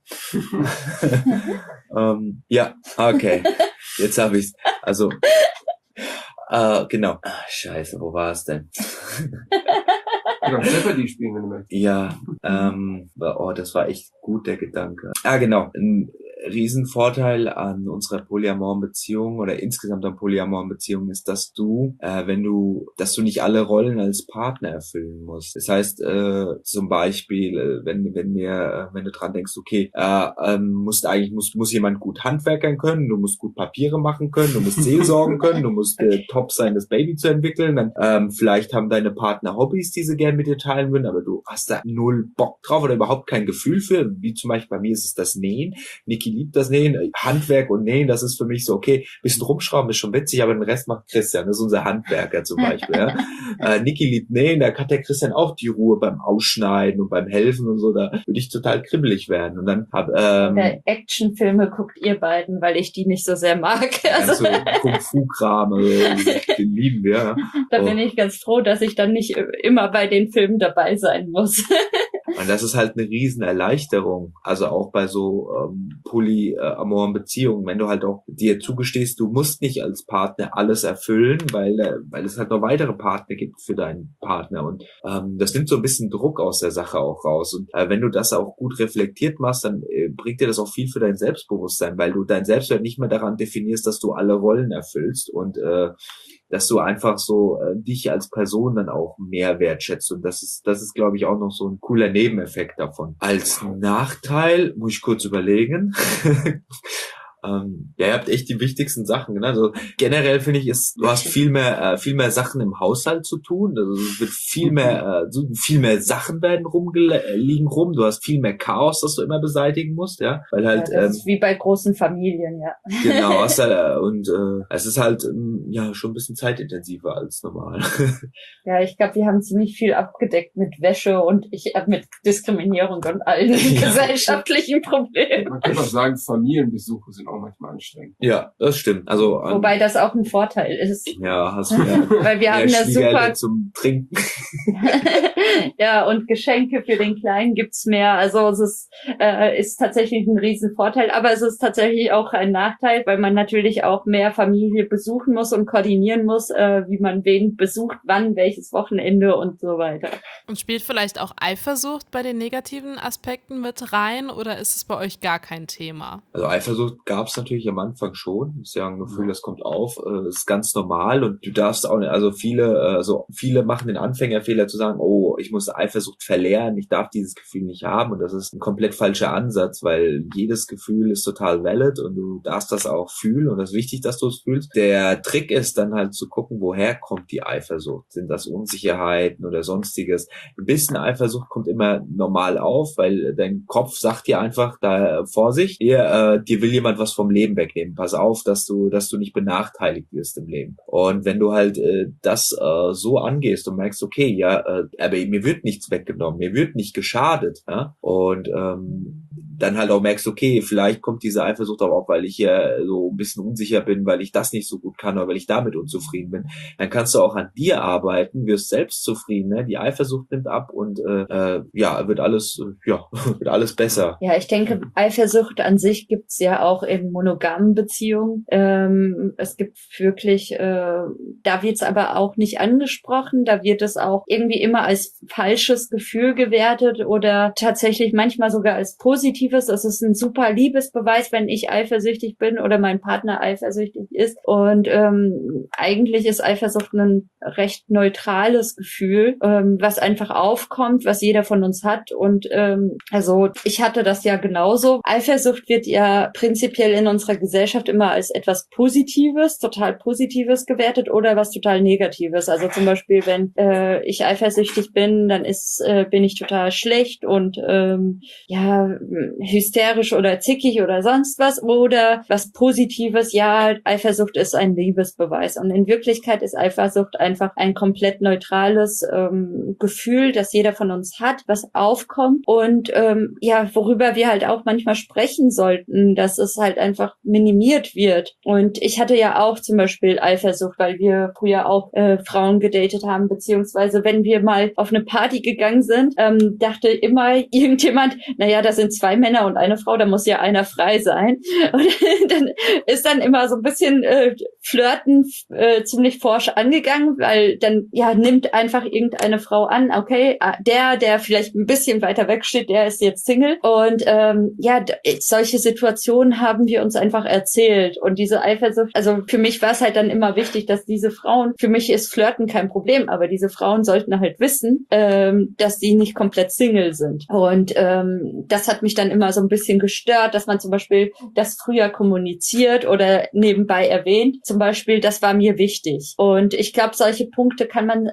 Speaker 7: Ja, okay. Jetzt habe ich's. Also, genau. Scheiße, wo war es denn?
Speaker 8: Oder Jeopardy spielen, wenn du möchtest.
Speaker 7: Ja, das war echt gut, der Gedanke. Genau. Ein Riesenvorteil an unserer polyamoren Beziehung oder insgesamt an polyamoren Beziehungen ist, dass du nicht alle Rollen als Partner erfüllen musst. Das heißt, zum Beispiel, wenn du dran denkst, okay, muss jemand gut handwerkern können, du musst gut Papiere machen können, du musst seelsorgen können, du musst top sein, das Baby zu entwickeln, dann vielleicht haben deine Partner Hobbys, die sie gerne mit dir teilen würden, aber du hast da null Bock drauf oder überhaupt kein Gefühl für, wie zum Beispiel bei mir ist es das Nähen. Niki liebt das Nähen, Handwerk und Nähen, das ist für mich so, okay, bisschen rumschrauben ist schon witzig, aber den Rest macht Christian, das ist unser Handwerker zum Beispiel. Ja. Niki liebt Nähen, da hat der Christian auch die Ruhe beim Ausschneiden und beim Helfen und so, da würde ich total kribbelig werden. Und dann
Speaker 4: Actionfilme guckt ihr beiden, weil ich die nicht so sehr mag.
Speaker 7: Also Kung-Fu-Kram, den lieben wir. Ja.
Speaker 4: Da bin ich ganz froh, dass ich dann nicht immer bei den Filmen dabei sein muss.
Speaker 7: Und das ist halt eine riesen Erleichterung. Also auch bei so polyamoren Beziehungen, wenn du halt auch dir zugestehst, du musst nicht als Partner alles erfüllen, weil es halt noch weitere Partner gibt für deinen Partner. Und das nimmt so ein bisschen Druck aus der Sache auch raus. Und wenn du das auch gut reflektiert machst, dann bringt dir das auch viel für dein Selbstbewusstsein, weil du dein Selbstwert nicht mehr daran definierst, dass du alle Rollen erfüllst und dass du einfach so dich als Person dann auch mehr wertschätzt. Und das ist, glaube ich, auch noch so ein cooler Nebeneffekt davon. Als Nachteil, muss ich kurz überlegen, ihr habt echt die wichtigsten Sachen. Ne? Also generell finde ich, du hast viel mehr Sachen im Haushalt zu tun. Also es wird viel mehr Sachen werden liegen rum. Du hast viel mehr Chaos, das du immer beseitigen musst, ja, weil halt
Speaker 4: das ist wie bei großen Familien, ja.
Speaker 7: Genau, es ist halt schon ein bisschen zeitintensiver als normal.
Speaker 4: Ja, ich glaube, wir haben ziemlich viel abgedeckt mit Wäsche und mit Diskriminierung und allen gesellschaftlichen Problemen.
Speaker 8: Man kann auch sagen, Familienbesuche sind auch auch manchmal anstrengend.
Speaker 7: Ja, das stimmt. Also
Speaker 4: wobei das auch ein Vorteil ist.
Speaker 7: Ja, hast du ja.
Speaker 4: Weil wir haben ja super
Speaker 7: zum Trinken.
Speaker 4: ja, und Geschenke für den Kleinen gibt's mehr. Also es ist tatsächlich ein Riesenvorteil, aber es ist tatsächlich auch ein Nachteil, weil man natürlich auch mehr Familie besuchen muss und koordinieren muss, wie man wen besucht, wann, welches Wochenende und so weiter.
Speaker 3: Und spielt vielleicht auch Eifersucht bei den negativen Aspekten mit rein oder ist es bei euch gar kein Thema?
Speaker 7: Also Eifersucht gab's natürlich am Anfang schon. Das ist ja ein Gefühl, das kommt auf. Das ist ganz normal und du darfst auch nicht, also viele machen den Anfängerfehler zu sagen, oh, ich muss Eifersucht verlernen, ich darf dieses Gefühl nicht haben und das ist ein komplett falscher Ansatz, weil jedes Gefühl ist total valid und du darfst das auch fühlen und das ist wichtig, dass du es fühlst. Der Trick ist dann halt zu gucken, woher kommt die Eifersucht? Sind das Unsicherheiten oder sonstiges? Ein bisschen Eifersucht kommt immer normal auf, weil dein Kopf sagt dir einfach, da Vorsicht, dir will jemand was vom Leben wegnehmen. Pass auf, dass du nicht benachteiligt wirst im Leben. Und wenn du halt das so angehst und merkst, okay, ja, aber mir wird nichts weggenommen, mir wird nicht geschadet, ja? Und dann halt auch merkst, okay, vielleicht kommt diese Eifersucht auch auf, weil ich ja so ein bisschen unsicher bin, weil ich das nicht so gut kann oder weil ich damit unzufrieden bin. Dann kannst du auch an dir arbeiten, wirst selbst zufrieden, ne? Die Eifersucht nimmt ab und wird alles besser.
Speaker 4: Ja, ich denke, Eifersucht an sich gibt's ja auch in monogamen Beziehungen. Es gibt wirklich, da wird's aber auch nicht angesprochen, da wird es auch irgendwie immer als falsches Gefühl gewertet oder tatsächlich manchmal sogar als positives. Es ist ein super Liebesbeweis, wenn ich eifersüchtig bin oder mein Partner eifersüchtig ist. Und eigentlich ist Eifersucht ein recht neutrales Gefühl, was einfach aufkommt, was jeder von uns hat. Und also ich hatte das ja genauso. Eifersucht wird ja prinzipiell in unserer Gesellschaft immer als etwas Positives, total Positives gewertet oder was total Negatives. Also zum Beispiel, wenn ich eifersüchtig bin, dann bin ich total schlecht und hysterisch oder zickig oder sonst was. Oder was Positives, ja, Eifersucht ist ein Liebesbeweis. Und in Wirklichkeit ist Eifersucht einfach ein komplett neutrales Gefühl, das jeder von uns hat, was aufkommt und worüber wir halt auch manchmal sprechen sollten, dass es halt einfach minimiert wird. Und ich hatte ja auch zum Beispiel Eifersucht, weil wir früher auch Frauen gedatet haben, beziehungsweise wenn wir mal auf eine Party gegangen sind, dachte immer irgendjemand, naja, da sind 2 Männer und eine Frau, da muss ja einer frei sein. Und dann ist dann immer so ein bisschen Flirten ziemlich forsch angegangen, weil dann nimmt einfach irgendeine Frau an, okay, der vielleicht ein bisschen weiter weg steht, der ist jetzt Single. Und solche Situationen haben wir uns einfach erzählt. Und diese Eifersucht, also für mich war es halt dann immer wichtig, dass diese Frauen, für mich ist Flirten kein Problem, aber diese Frauen sollten halt wissen, dass sie nicht komplett Single sind. Und das hat mich dann immer so ein bisschen gestört, dass man zum Beispiel das früher kommuniziert oder nebenbei erwähnt. Zum Beispiel, das war mir wichtig. Und ich glaube, solche Punkte kann man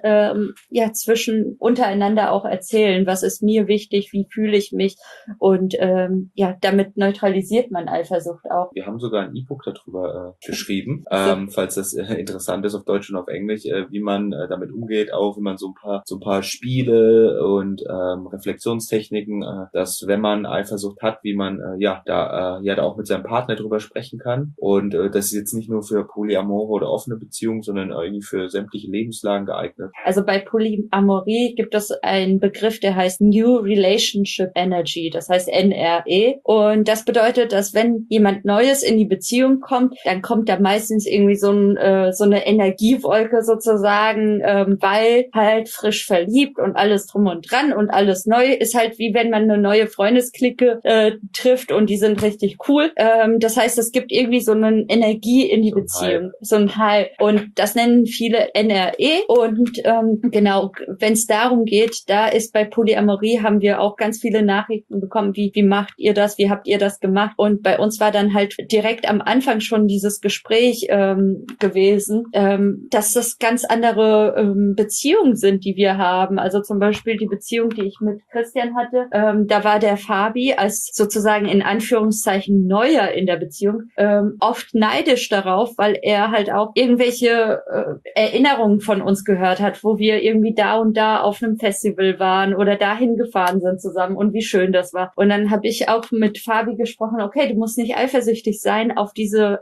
Speaker 4: untereinander auch erzählen. Was ist mir wichtig? Wie fühle ich mich? Und damit neutralisiert man Eifersucht auch.
Speaker 7: Wir haben sogar ein E-Book darüber geschrieben, falls das interessant ist auf Deutsch und auf Englisch, wie man damit umgeht, auch wie man so ein paar Spiele und Reflexionstechniken, dass wenn man Eifersucht hat, wie man da auch mit seinem Partner drüber sprechen kann. Und das ist jetzt nicht nur für Polyamore oder offene Beziehungen, sondern irgendwie für sämtliche Lebenslagen geeignet.
Speaker 4: Also bei Polyamorie gibt es einen Begriff, der heißt New Relationship Energy, das heißt NRE. Und das bedeutet, dass wenn jemand Neues in die Beziehung kommt, dann kommt da meistens irgendwie so eine Energiewolke sozusagen, weil halt frisch verliebt und alles drum und dran und alles neu ist halt wie wenn man eine neue Freundesklicke trifft und die sind richtig cool. Das heißt, es gibt irgendwie so eine Energie in die Beziehung, so ein Hype. Und das nennen viele NRE. Und genau, wenn es darum geht, da ist bei Polyamorie, haben wir auch ganz viele Nachrichten bekommen, wie macht ihr das, wie habt ihr das gemacht? Und bei uns war dann halt direkt am Anfang schon dieses Gespräch gewesen, dass das ganz andere Beziehungen sind, die wir haben. Also zum Beispiel die Beziehung, die ich mit Christian hatte, da war der Fabi als sozusagen in Anführungszeichen Neuer in der Beziehung oft neidisch darauf, weil er halt auch irgendwelche Erinnerungen von uns gehört hat, wo wir irgendwie da und da auf einem Festival waren oder dahin gefahren sind zusammen und wie schön das war. Und dann habe ich auch mit Fabi gesprochen, okay, du musst nicht eifersüchtig sein auf diese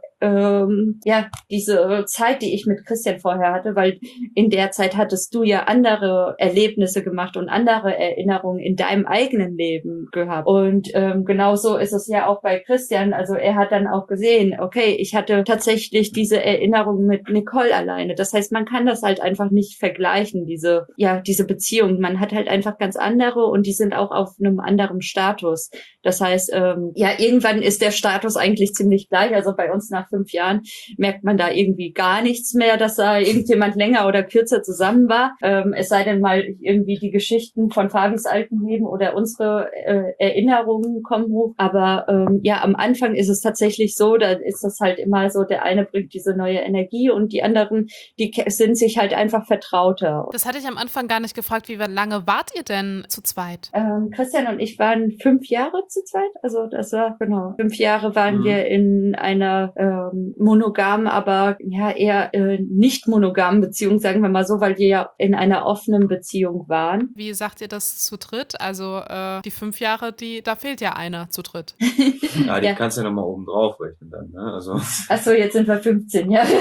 Speaker 4: Zeit, die ich mit Christian vorher hatte, weil in der Zeit hattest du ja andere Erlebnisse gemacht und andere Erinnerungen in deinem eigenen Leben gehabt. Und genauso ist es ja auch bei Christian. Also er hat dann auch gesehen, okay, ich hatte tatsächlich diese Erinnerung mit Nicole alleine. Das heißt, man kann das halt einfach nicht vergleichen, diese Beziehung. Man hat halt einfach ganz andere und die sind auch auf einem anderen Status. Das heißt, irgendwann ist der Status eigentlich ziemlich gleich. Also bei uns nach 5 Jahren merkt man da irgendwie gar nichts mehr, dass da irgendjemand länger oder kürzer zusammen war. Es sei denn mal irgendwie die Geschichten von Fabis alten Leben oder unsere Erinnerungen kommen hoch. Aber am Anfang ist es tatsächlich so, da ist das halt immer so, der eine bringt diese neue Energie und die anderen, die sind sich halt einfach vertrauter.
Speaker 3: Das hatte ich am Anfang gar nicht gefragt, wie lange wart ihr denn zu zweit?
Speaker 4: Christian und ich waren 5 Jahre zu zweit. Also das war, 5 Jahre waren wir in einer monogamen, aber ja eher nicht monogamen Beziehung, sagen wir mal so, weil wir ja in einer offenen Beziehung waren.
Speaker 3: Wie sagt ihr das zu dritt? Also die 5 Jahre, da fehlt ja einer zu dritt.
Speaker 7: Ja, die kannst du ja nochmal oben drauf rechnen dann, ne? Also.
Speaker 4: Achso, jetzt sind wir 15 Jahre.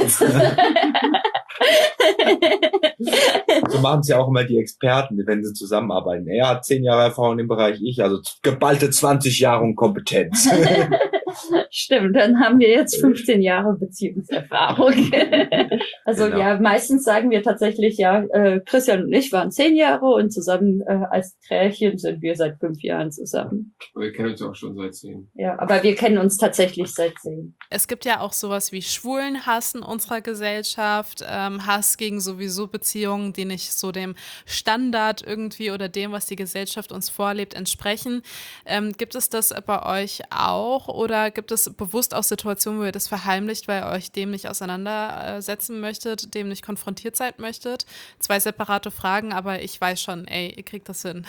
Speaker 7: So machen es ja auch immer die Experten, wenn sie zusammenarbeiten. Er hat 10 Jahre Erfahrung im Bereich, ich, also geballte 20 Jahre und Kompetenz.
Speaker 4: Stimmt, dann haben wir jetzt 15 Jahre Beziehungserfahrung. Also
Speaker 7: genau.
Speaker 4: Ja, meistens sagen wir tatsächlich, Christian und ich waren 10 Jahre und zusammen als Trärchen sind wir seit 5 Jahren zusammen.
Speaker 8: Aber wir kennen uns auch schon seit 10.
Speaker 4: Ja, aber wir kennen uns tatsächlich seit 10.
Speaker 3: Es gibt ja auch sowas wie Schwulenhass in unserer Gesellschaft, Hass gegen sowieso Beziehungen, die nicht so dem Standard irgendwie oder dem, was die Gesellschaft uns vorlebt, entsprechen. Gibt es das bei euch auch oder gibt es bewusst auch Situationen, wo ihr das verheimlicht, weil ihr euch dem nicht auseinandersetzen möchtet, dem nicht konfrontiert sein möchtet? 2 separate Fragen, aber ich weiß schon, ihr kriegt das hin.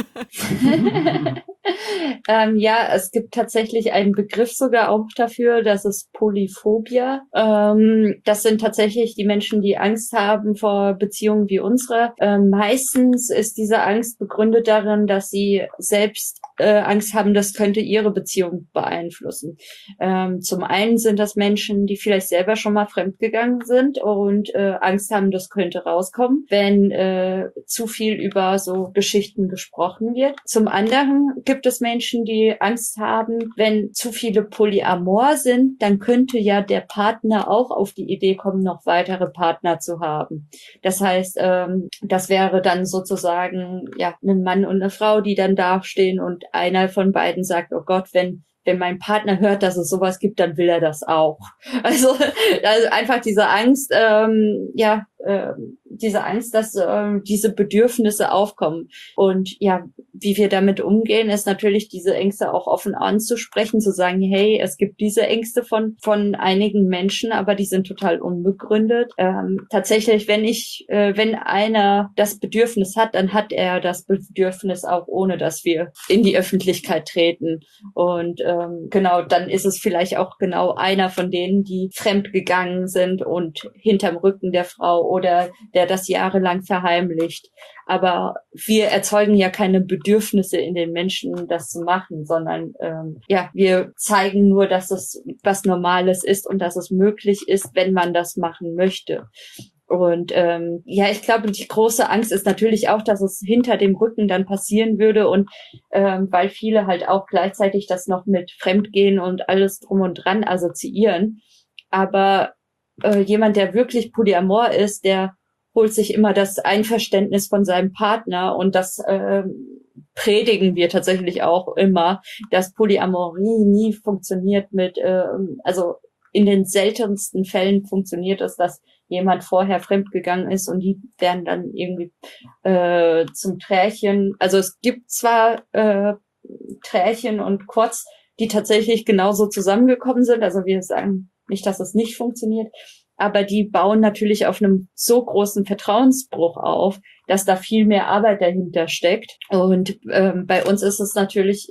Speaker 4: Es gibt tatsächlich einen Begriff sogar auch dafür, das ist Polyphobia. Das sind tatsächlich die Menschen, die Angst haben vor Beziehungen wie unsere. Meistens ist diese Angst begründet darin, dass sie selbst Angst haben, das könnte ihre Beziehung beeinflussen. Zum einen sind das Menschen, die vielleicht selber schon mal fremdgegangen sind und Angst haben, das könnte rauskommen, wenn zu viel über so Geschichten gesprochen wird. Zum anderen gibt es Menschen, die Angst haben, wenn zu viele polyamor sind, dann könnte ja der Partner auch auf die Idee kommen, noch weitere Partner zu haben. Das heißt, das wäre dann sozusagen ein Mann und eine Frau, die dann dastehen und einer von beiden sagt, oh Gott, wenn mein Partner hört, dass es sowas gibt, dann will er das auch. Also einfach diese Angst, diese Angst, dass diese Bedürfnisse aufkommen. Und wie wir damit umgehen, ist natürlich diese Ängste auch offen anzusprechen, zu sagen, hey, es gibt diese Ängste von einigen Menschen, aber die sind total unbegründet. Tatsächlich, wenn einer das Bedürfnis hat, dann hat er das Bedürfnis auch, ohne dass wir in die Öffentlichkeit treten. Und dann ist es vielleicht auch genau einer von denen, die fremd gegangen sind und hinterm Rücken der Frau oder der das jahrelang verheimlicht. Aber wir erzeugen ja keine Bedürfnisse in den Menschen, das zu machen, sondern wir zeigen nur, dass es was Normales ist und dass es möglich ist, wenn man das machen möchte. Und ich glaube, die große Angst ist natürlich auch, dass es hinter dem Rücken dann passieren würde und weil viele halt auch gleichzeitig das noch mit Fremdgehen und alles drum und dran assoziieren. Aber jemand, der wirklich polyamor ist, der holt sich immer das Einverständnis von seinem Partner und das predigen wir tatsächlich auch immer, dass Polyamorie nie funktioniert also in den seltensten Fällen funktioniert es, dass jemand vorher fremdgegangen ist und die werden dann irgendwie zum Trärchen. Also es gibt zwar Trärchen und Quads, die tatsächlich genauso zusammengekommen sind. Also wir sagen nicht, dass es nicht funktioniert, aber die bauen natürlich auf einem so großen Vertrauensbruch auf, dass da viel mehr Arbeit dahinter steckt. Und bei uns ist es natürlich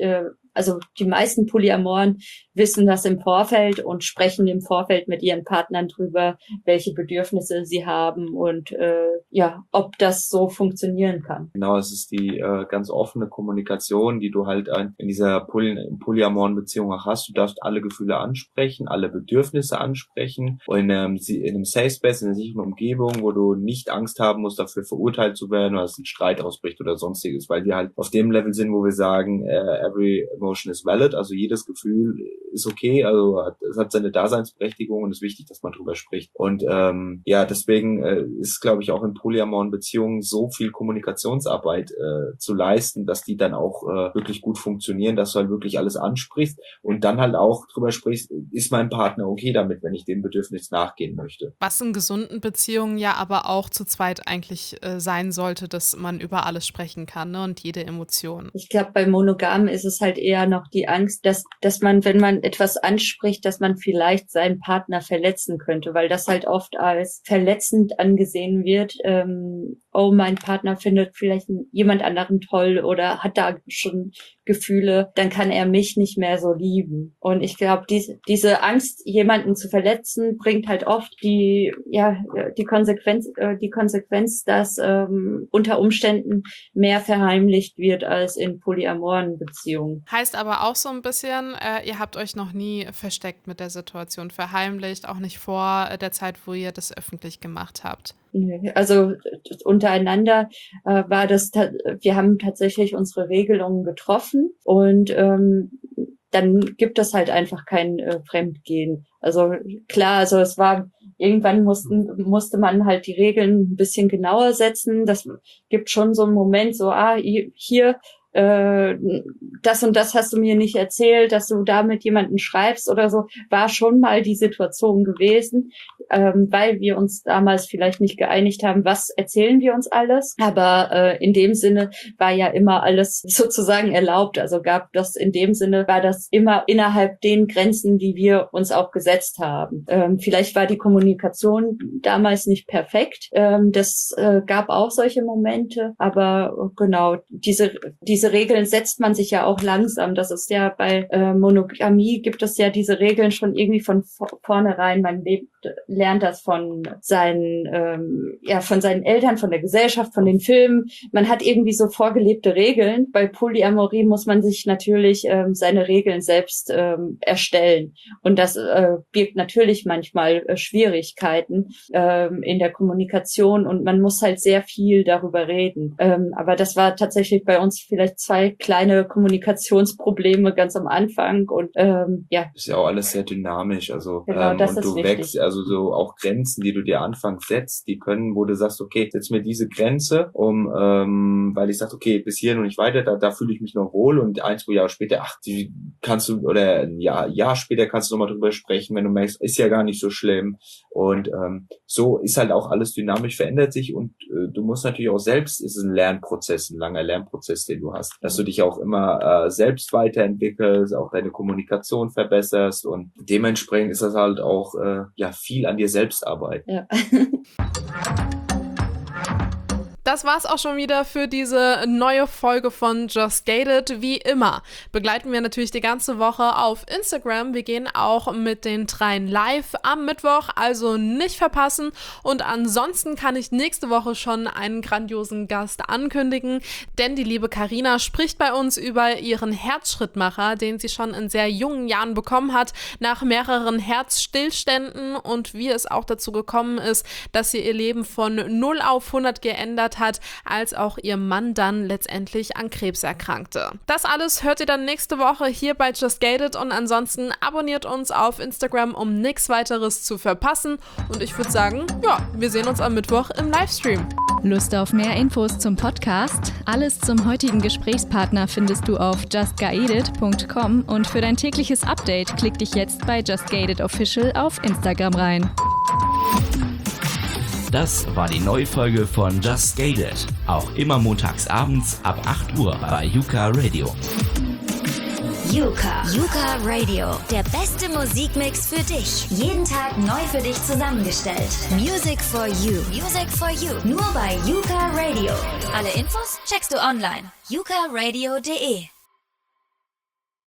Speaker 4: also die meisten Polyamoren wissen das im Vorfeld und sprechen im Vorfeld mit ihren Partnern drüber, welche Bedürfnisse sie haben und ob das so funktionieren kann.
Speaker 7: Genau, es ist die ganz offene Kommunikation, die du halt in dieser polyamoren Beziehung auch hast. Du darfst alle Gefühle ansprechen, alle Bedürfnisse ansprechen und in einem Safe Space, in einer sicheren Umgebung, wo du nicht Angst haben musst, dafür verurteilt zu werden oder dass ein Streit ausbricht oder sonstiges, weil wir halt auf dem Level sind, wo wir sagen, every emotion is valid, also jedes Gefühl ist okay, also es hat seine Daseinsberechtigung und es ist wichtig, dass man drüber spricht. Und deswegen ist, glaube ich, auch in polyamoren Beziehungen so viel Kommunikationsarbeit zu leisten, dass die dann auch wirklich gut funktionieren, dass du halt wirklich alles ansprichst und dann halt auch drüber sprichst, ist mein Partner okay damit, wenn ich dem Bedürfnis nachgehen möchte.
Speaker 3: Was in gesunden Beziehungen ja aber auch zu zweit eigentlich sein sollte, dass man über alles sprechen kann, ne? Und jede Emotion.
Speaker 4: Ich glaube, bei Monogamen ist es halt eher noch die Angst, dass man, wenn man etwas anspricht, dass man vielleicht seinen Partner verletzen könnte, weil das halt oft als verletzend angesehen wird. Mein Partner findet vielleicht jemand anderen toll oder hat da schon Gefühle, dann kann er mich nicht mehr so lieben. Und ich glaube, diese Angst, jemanden zu verletzen, bringt halt oft die Konsequenz, dass unter Umständen mehr verheimlicht wird als in polyamoren Beziehungen.
Speaker 3: Heißt aber auch so ein bisschen, ihr habt euch noch nie versteckt mit der Situation, verheimlicht, auch nicht vor der Zeit, wo ihr das öffentlich gemacht habt.
Speaker 4: Also untereinander war das, wir haben tatsächlich unsere Regelungen getroffen und dann gibt es halt einfach kein Fremdgehen. Also klar, also es war, irgendwann musste man halt die Regeln ein bisschen genauer setzen. Das gibt schon so einen Moment, so, hier, das und das hast du mir nicht erzählt, dass du da mit jemandem schreibst oder so, war schon mal die Situation gewesen, weil wir uns damals vielleicht nicht geeinigt haben, was erzählen wir uns alles, aber in dem Sinne war ja immer alles sozusagen erlaubt, also war das immer innerhalb den Grenzen, die wir uns auch gesetzt haben. Vielleicht war die Kommunikation damals nicht perfekt, das gab auch solche Momente, aber genau, diese Regeln setzt man sich ja auch langsam. Das ist ja bei Monogamie gibt es ja diese Regeln schon irgendwie von vornherein. Man lernt das von seinen Eltern, von der Gesellschaft, von den Filmen. Man hat irgendwie so vorgelebte Regeln. Bei Polyamorie muss man sich natürlich seine Regeln selbst erstellen. Und das birgt natürlich manchmal Schwierigkeiten in der Kommunikation und man muss halt sehr viel darüber reden. Aber das war tatsächlich bei uns vielleicht 2 kleine Kommunikationsprobleme ganz am Anfang und Ist ja
Speaker 7: auch alles sehr dynamisch, also
Speaker 4: genau, das
Speaker 7: und
Speaker 4: ist
Speaker 7: du
Speaker 4: wichtig.
Speaker 7: wächst, also so auch Grenzen, die du dir anfangs setzt, die können, wo du sagst, okay, setz mir diese Grenze, weil ich sage, okay, bis hierhin und nicht weiter, da fühle ich mich noch wohl und 1-2 Jahre später, die kannst du, oder ein Jahr später kannst du nochmal drüber sprechen, wenn du merkst, ist ja gar nicht so schlimm und so ist halt auch alles dynamisch, verändert sich und du musst natürlich auch selbst, ist ein Lernprozess, ein langer Lernprozess, den du hast, dass du dich auch immer selbst weiterentwickelst, auch deine Kommunikation verbesserst und dementsprechend ist das halt auch viel an dir selbst arbeiten.
Speaker 4: Ja.
Speaker 3: Das war's auch schon wieder für diese neue Folge von Just Gated. Wie immer begleiten wir natürlich die ganze Woche auf Instagram. Wir gehen auch mit den 3 live am Mittwoch, also nicht verpassen. Und ansonsten kann ich nächste Woche schon einen grandiosen Gast ankündigen, denn die liebe Carina spricht bei uns über ihren Herzschrittmacher, den sie schon in sehr jungen Jahren bekommen hat, nach mehreren Herzstillständen und wie es auch dazu gekommen ist, dass sie ihr Leben von 0 auf 100 geändert hat, als auch ihr Mann dann letztendlich an Krebs erkrankte. Das alles hört ihr dann nächste Woche hier bei Just Gated und ansonsten abonniert uns auf Instagram, um nichts weiteres zu verpassen und ich würde sagen, wir sehen uns am Mittwoch im Livestream.
Speaker 2: Lust auf mehr Infos zum Podcast? Alles zum heutigen Gesprächspartner findest du auf justgated.com und für dein tägliches Update klick dich jetzt bei Just Gated Official auf Instagram rein.
Speaker 9: Das war die neue Folge von Just Gated. Auch immer montags abends ab 8 Uhr bei Yuka Radio.
Speaker 5: Yuka Radio. Der beste Musikmix für dich. Jeden Tag neu für dich zusammengestellt. Music for you. Nur bei Yuka Radio. Alle Infos checkst du online. yukaradio.de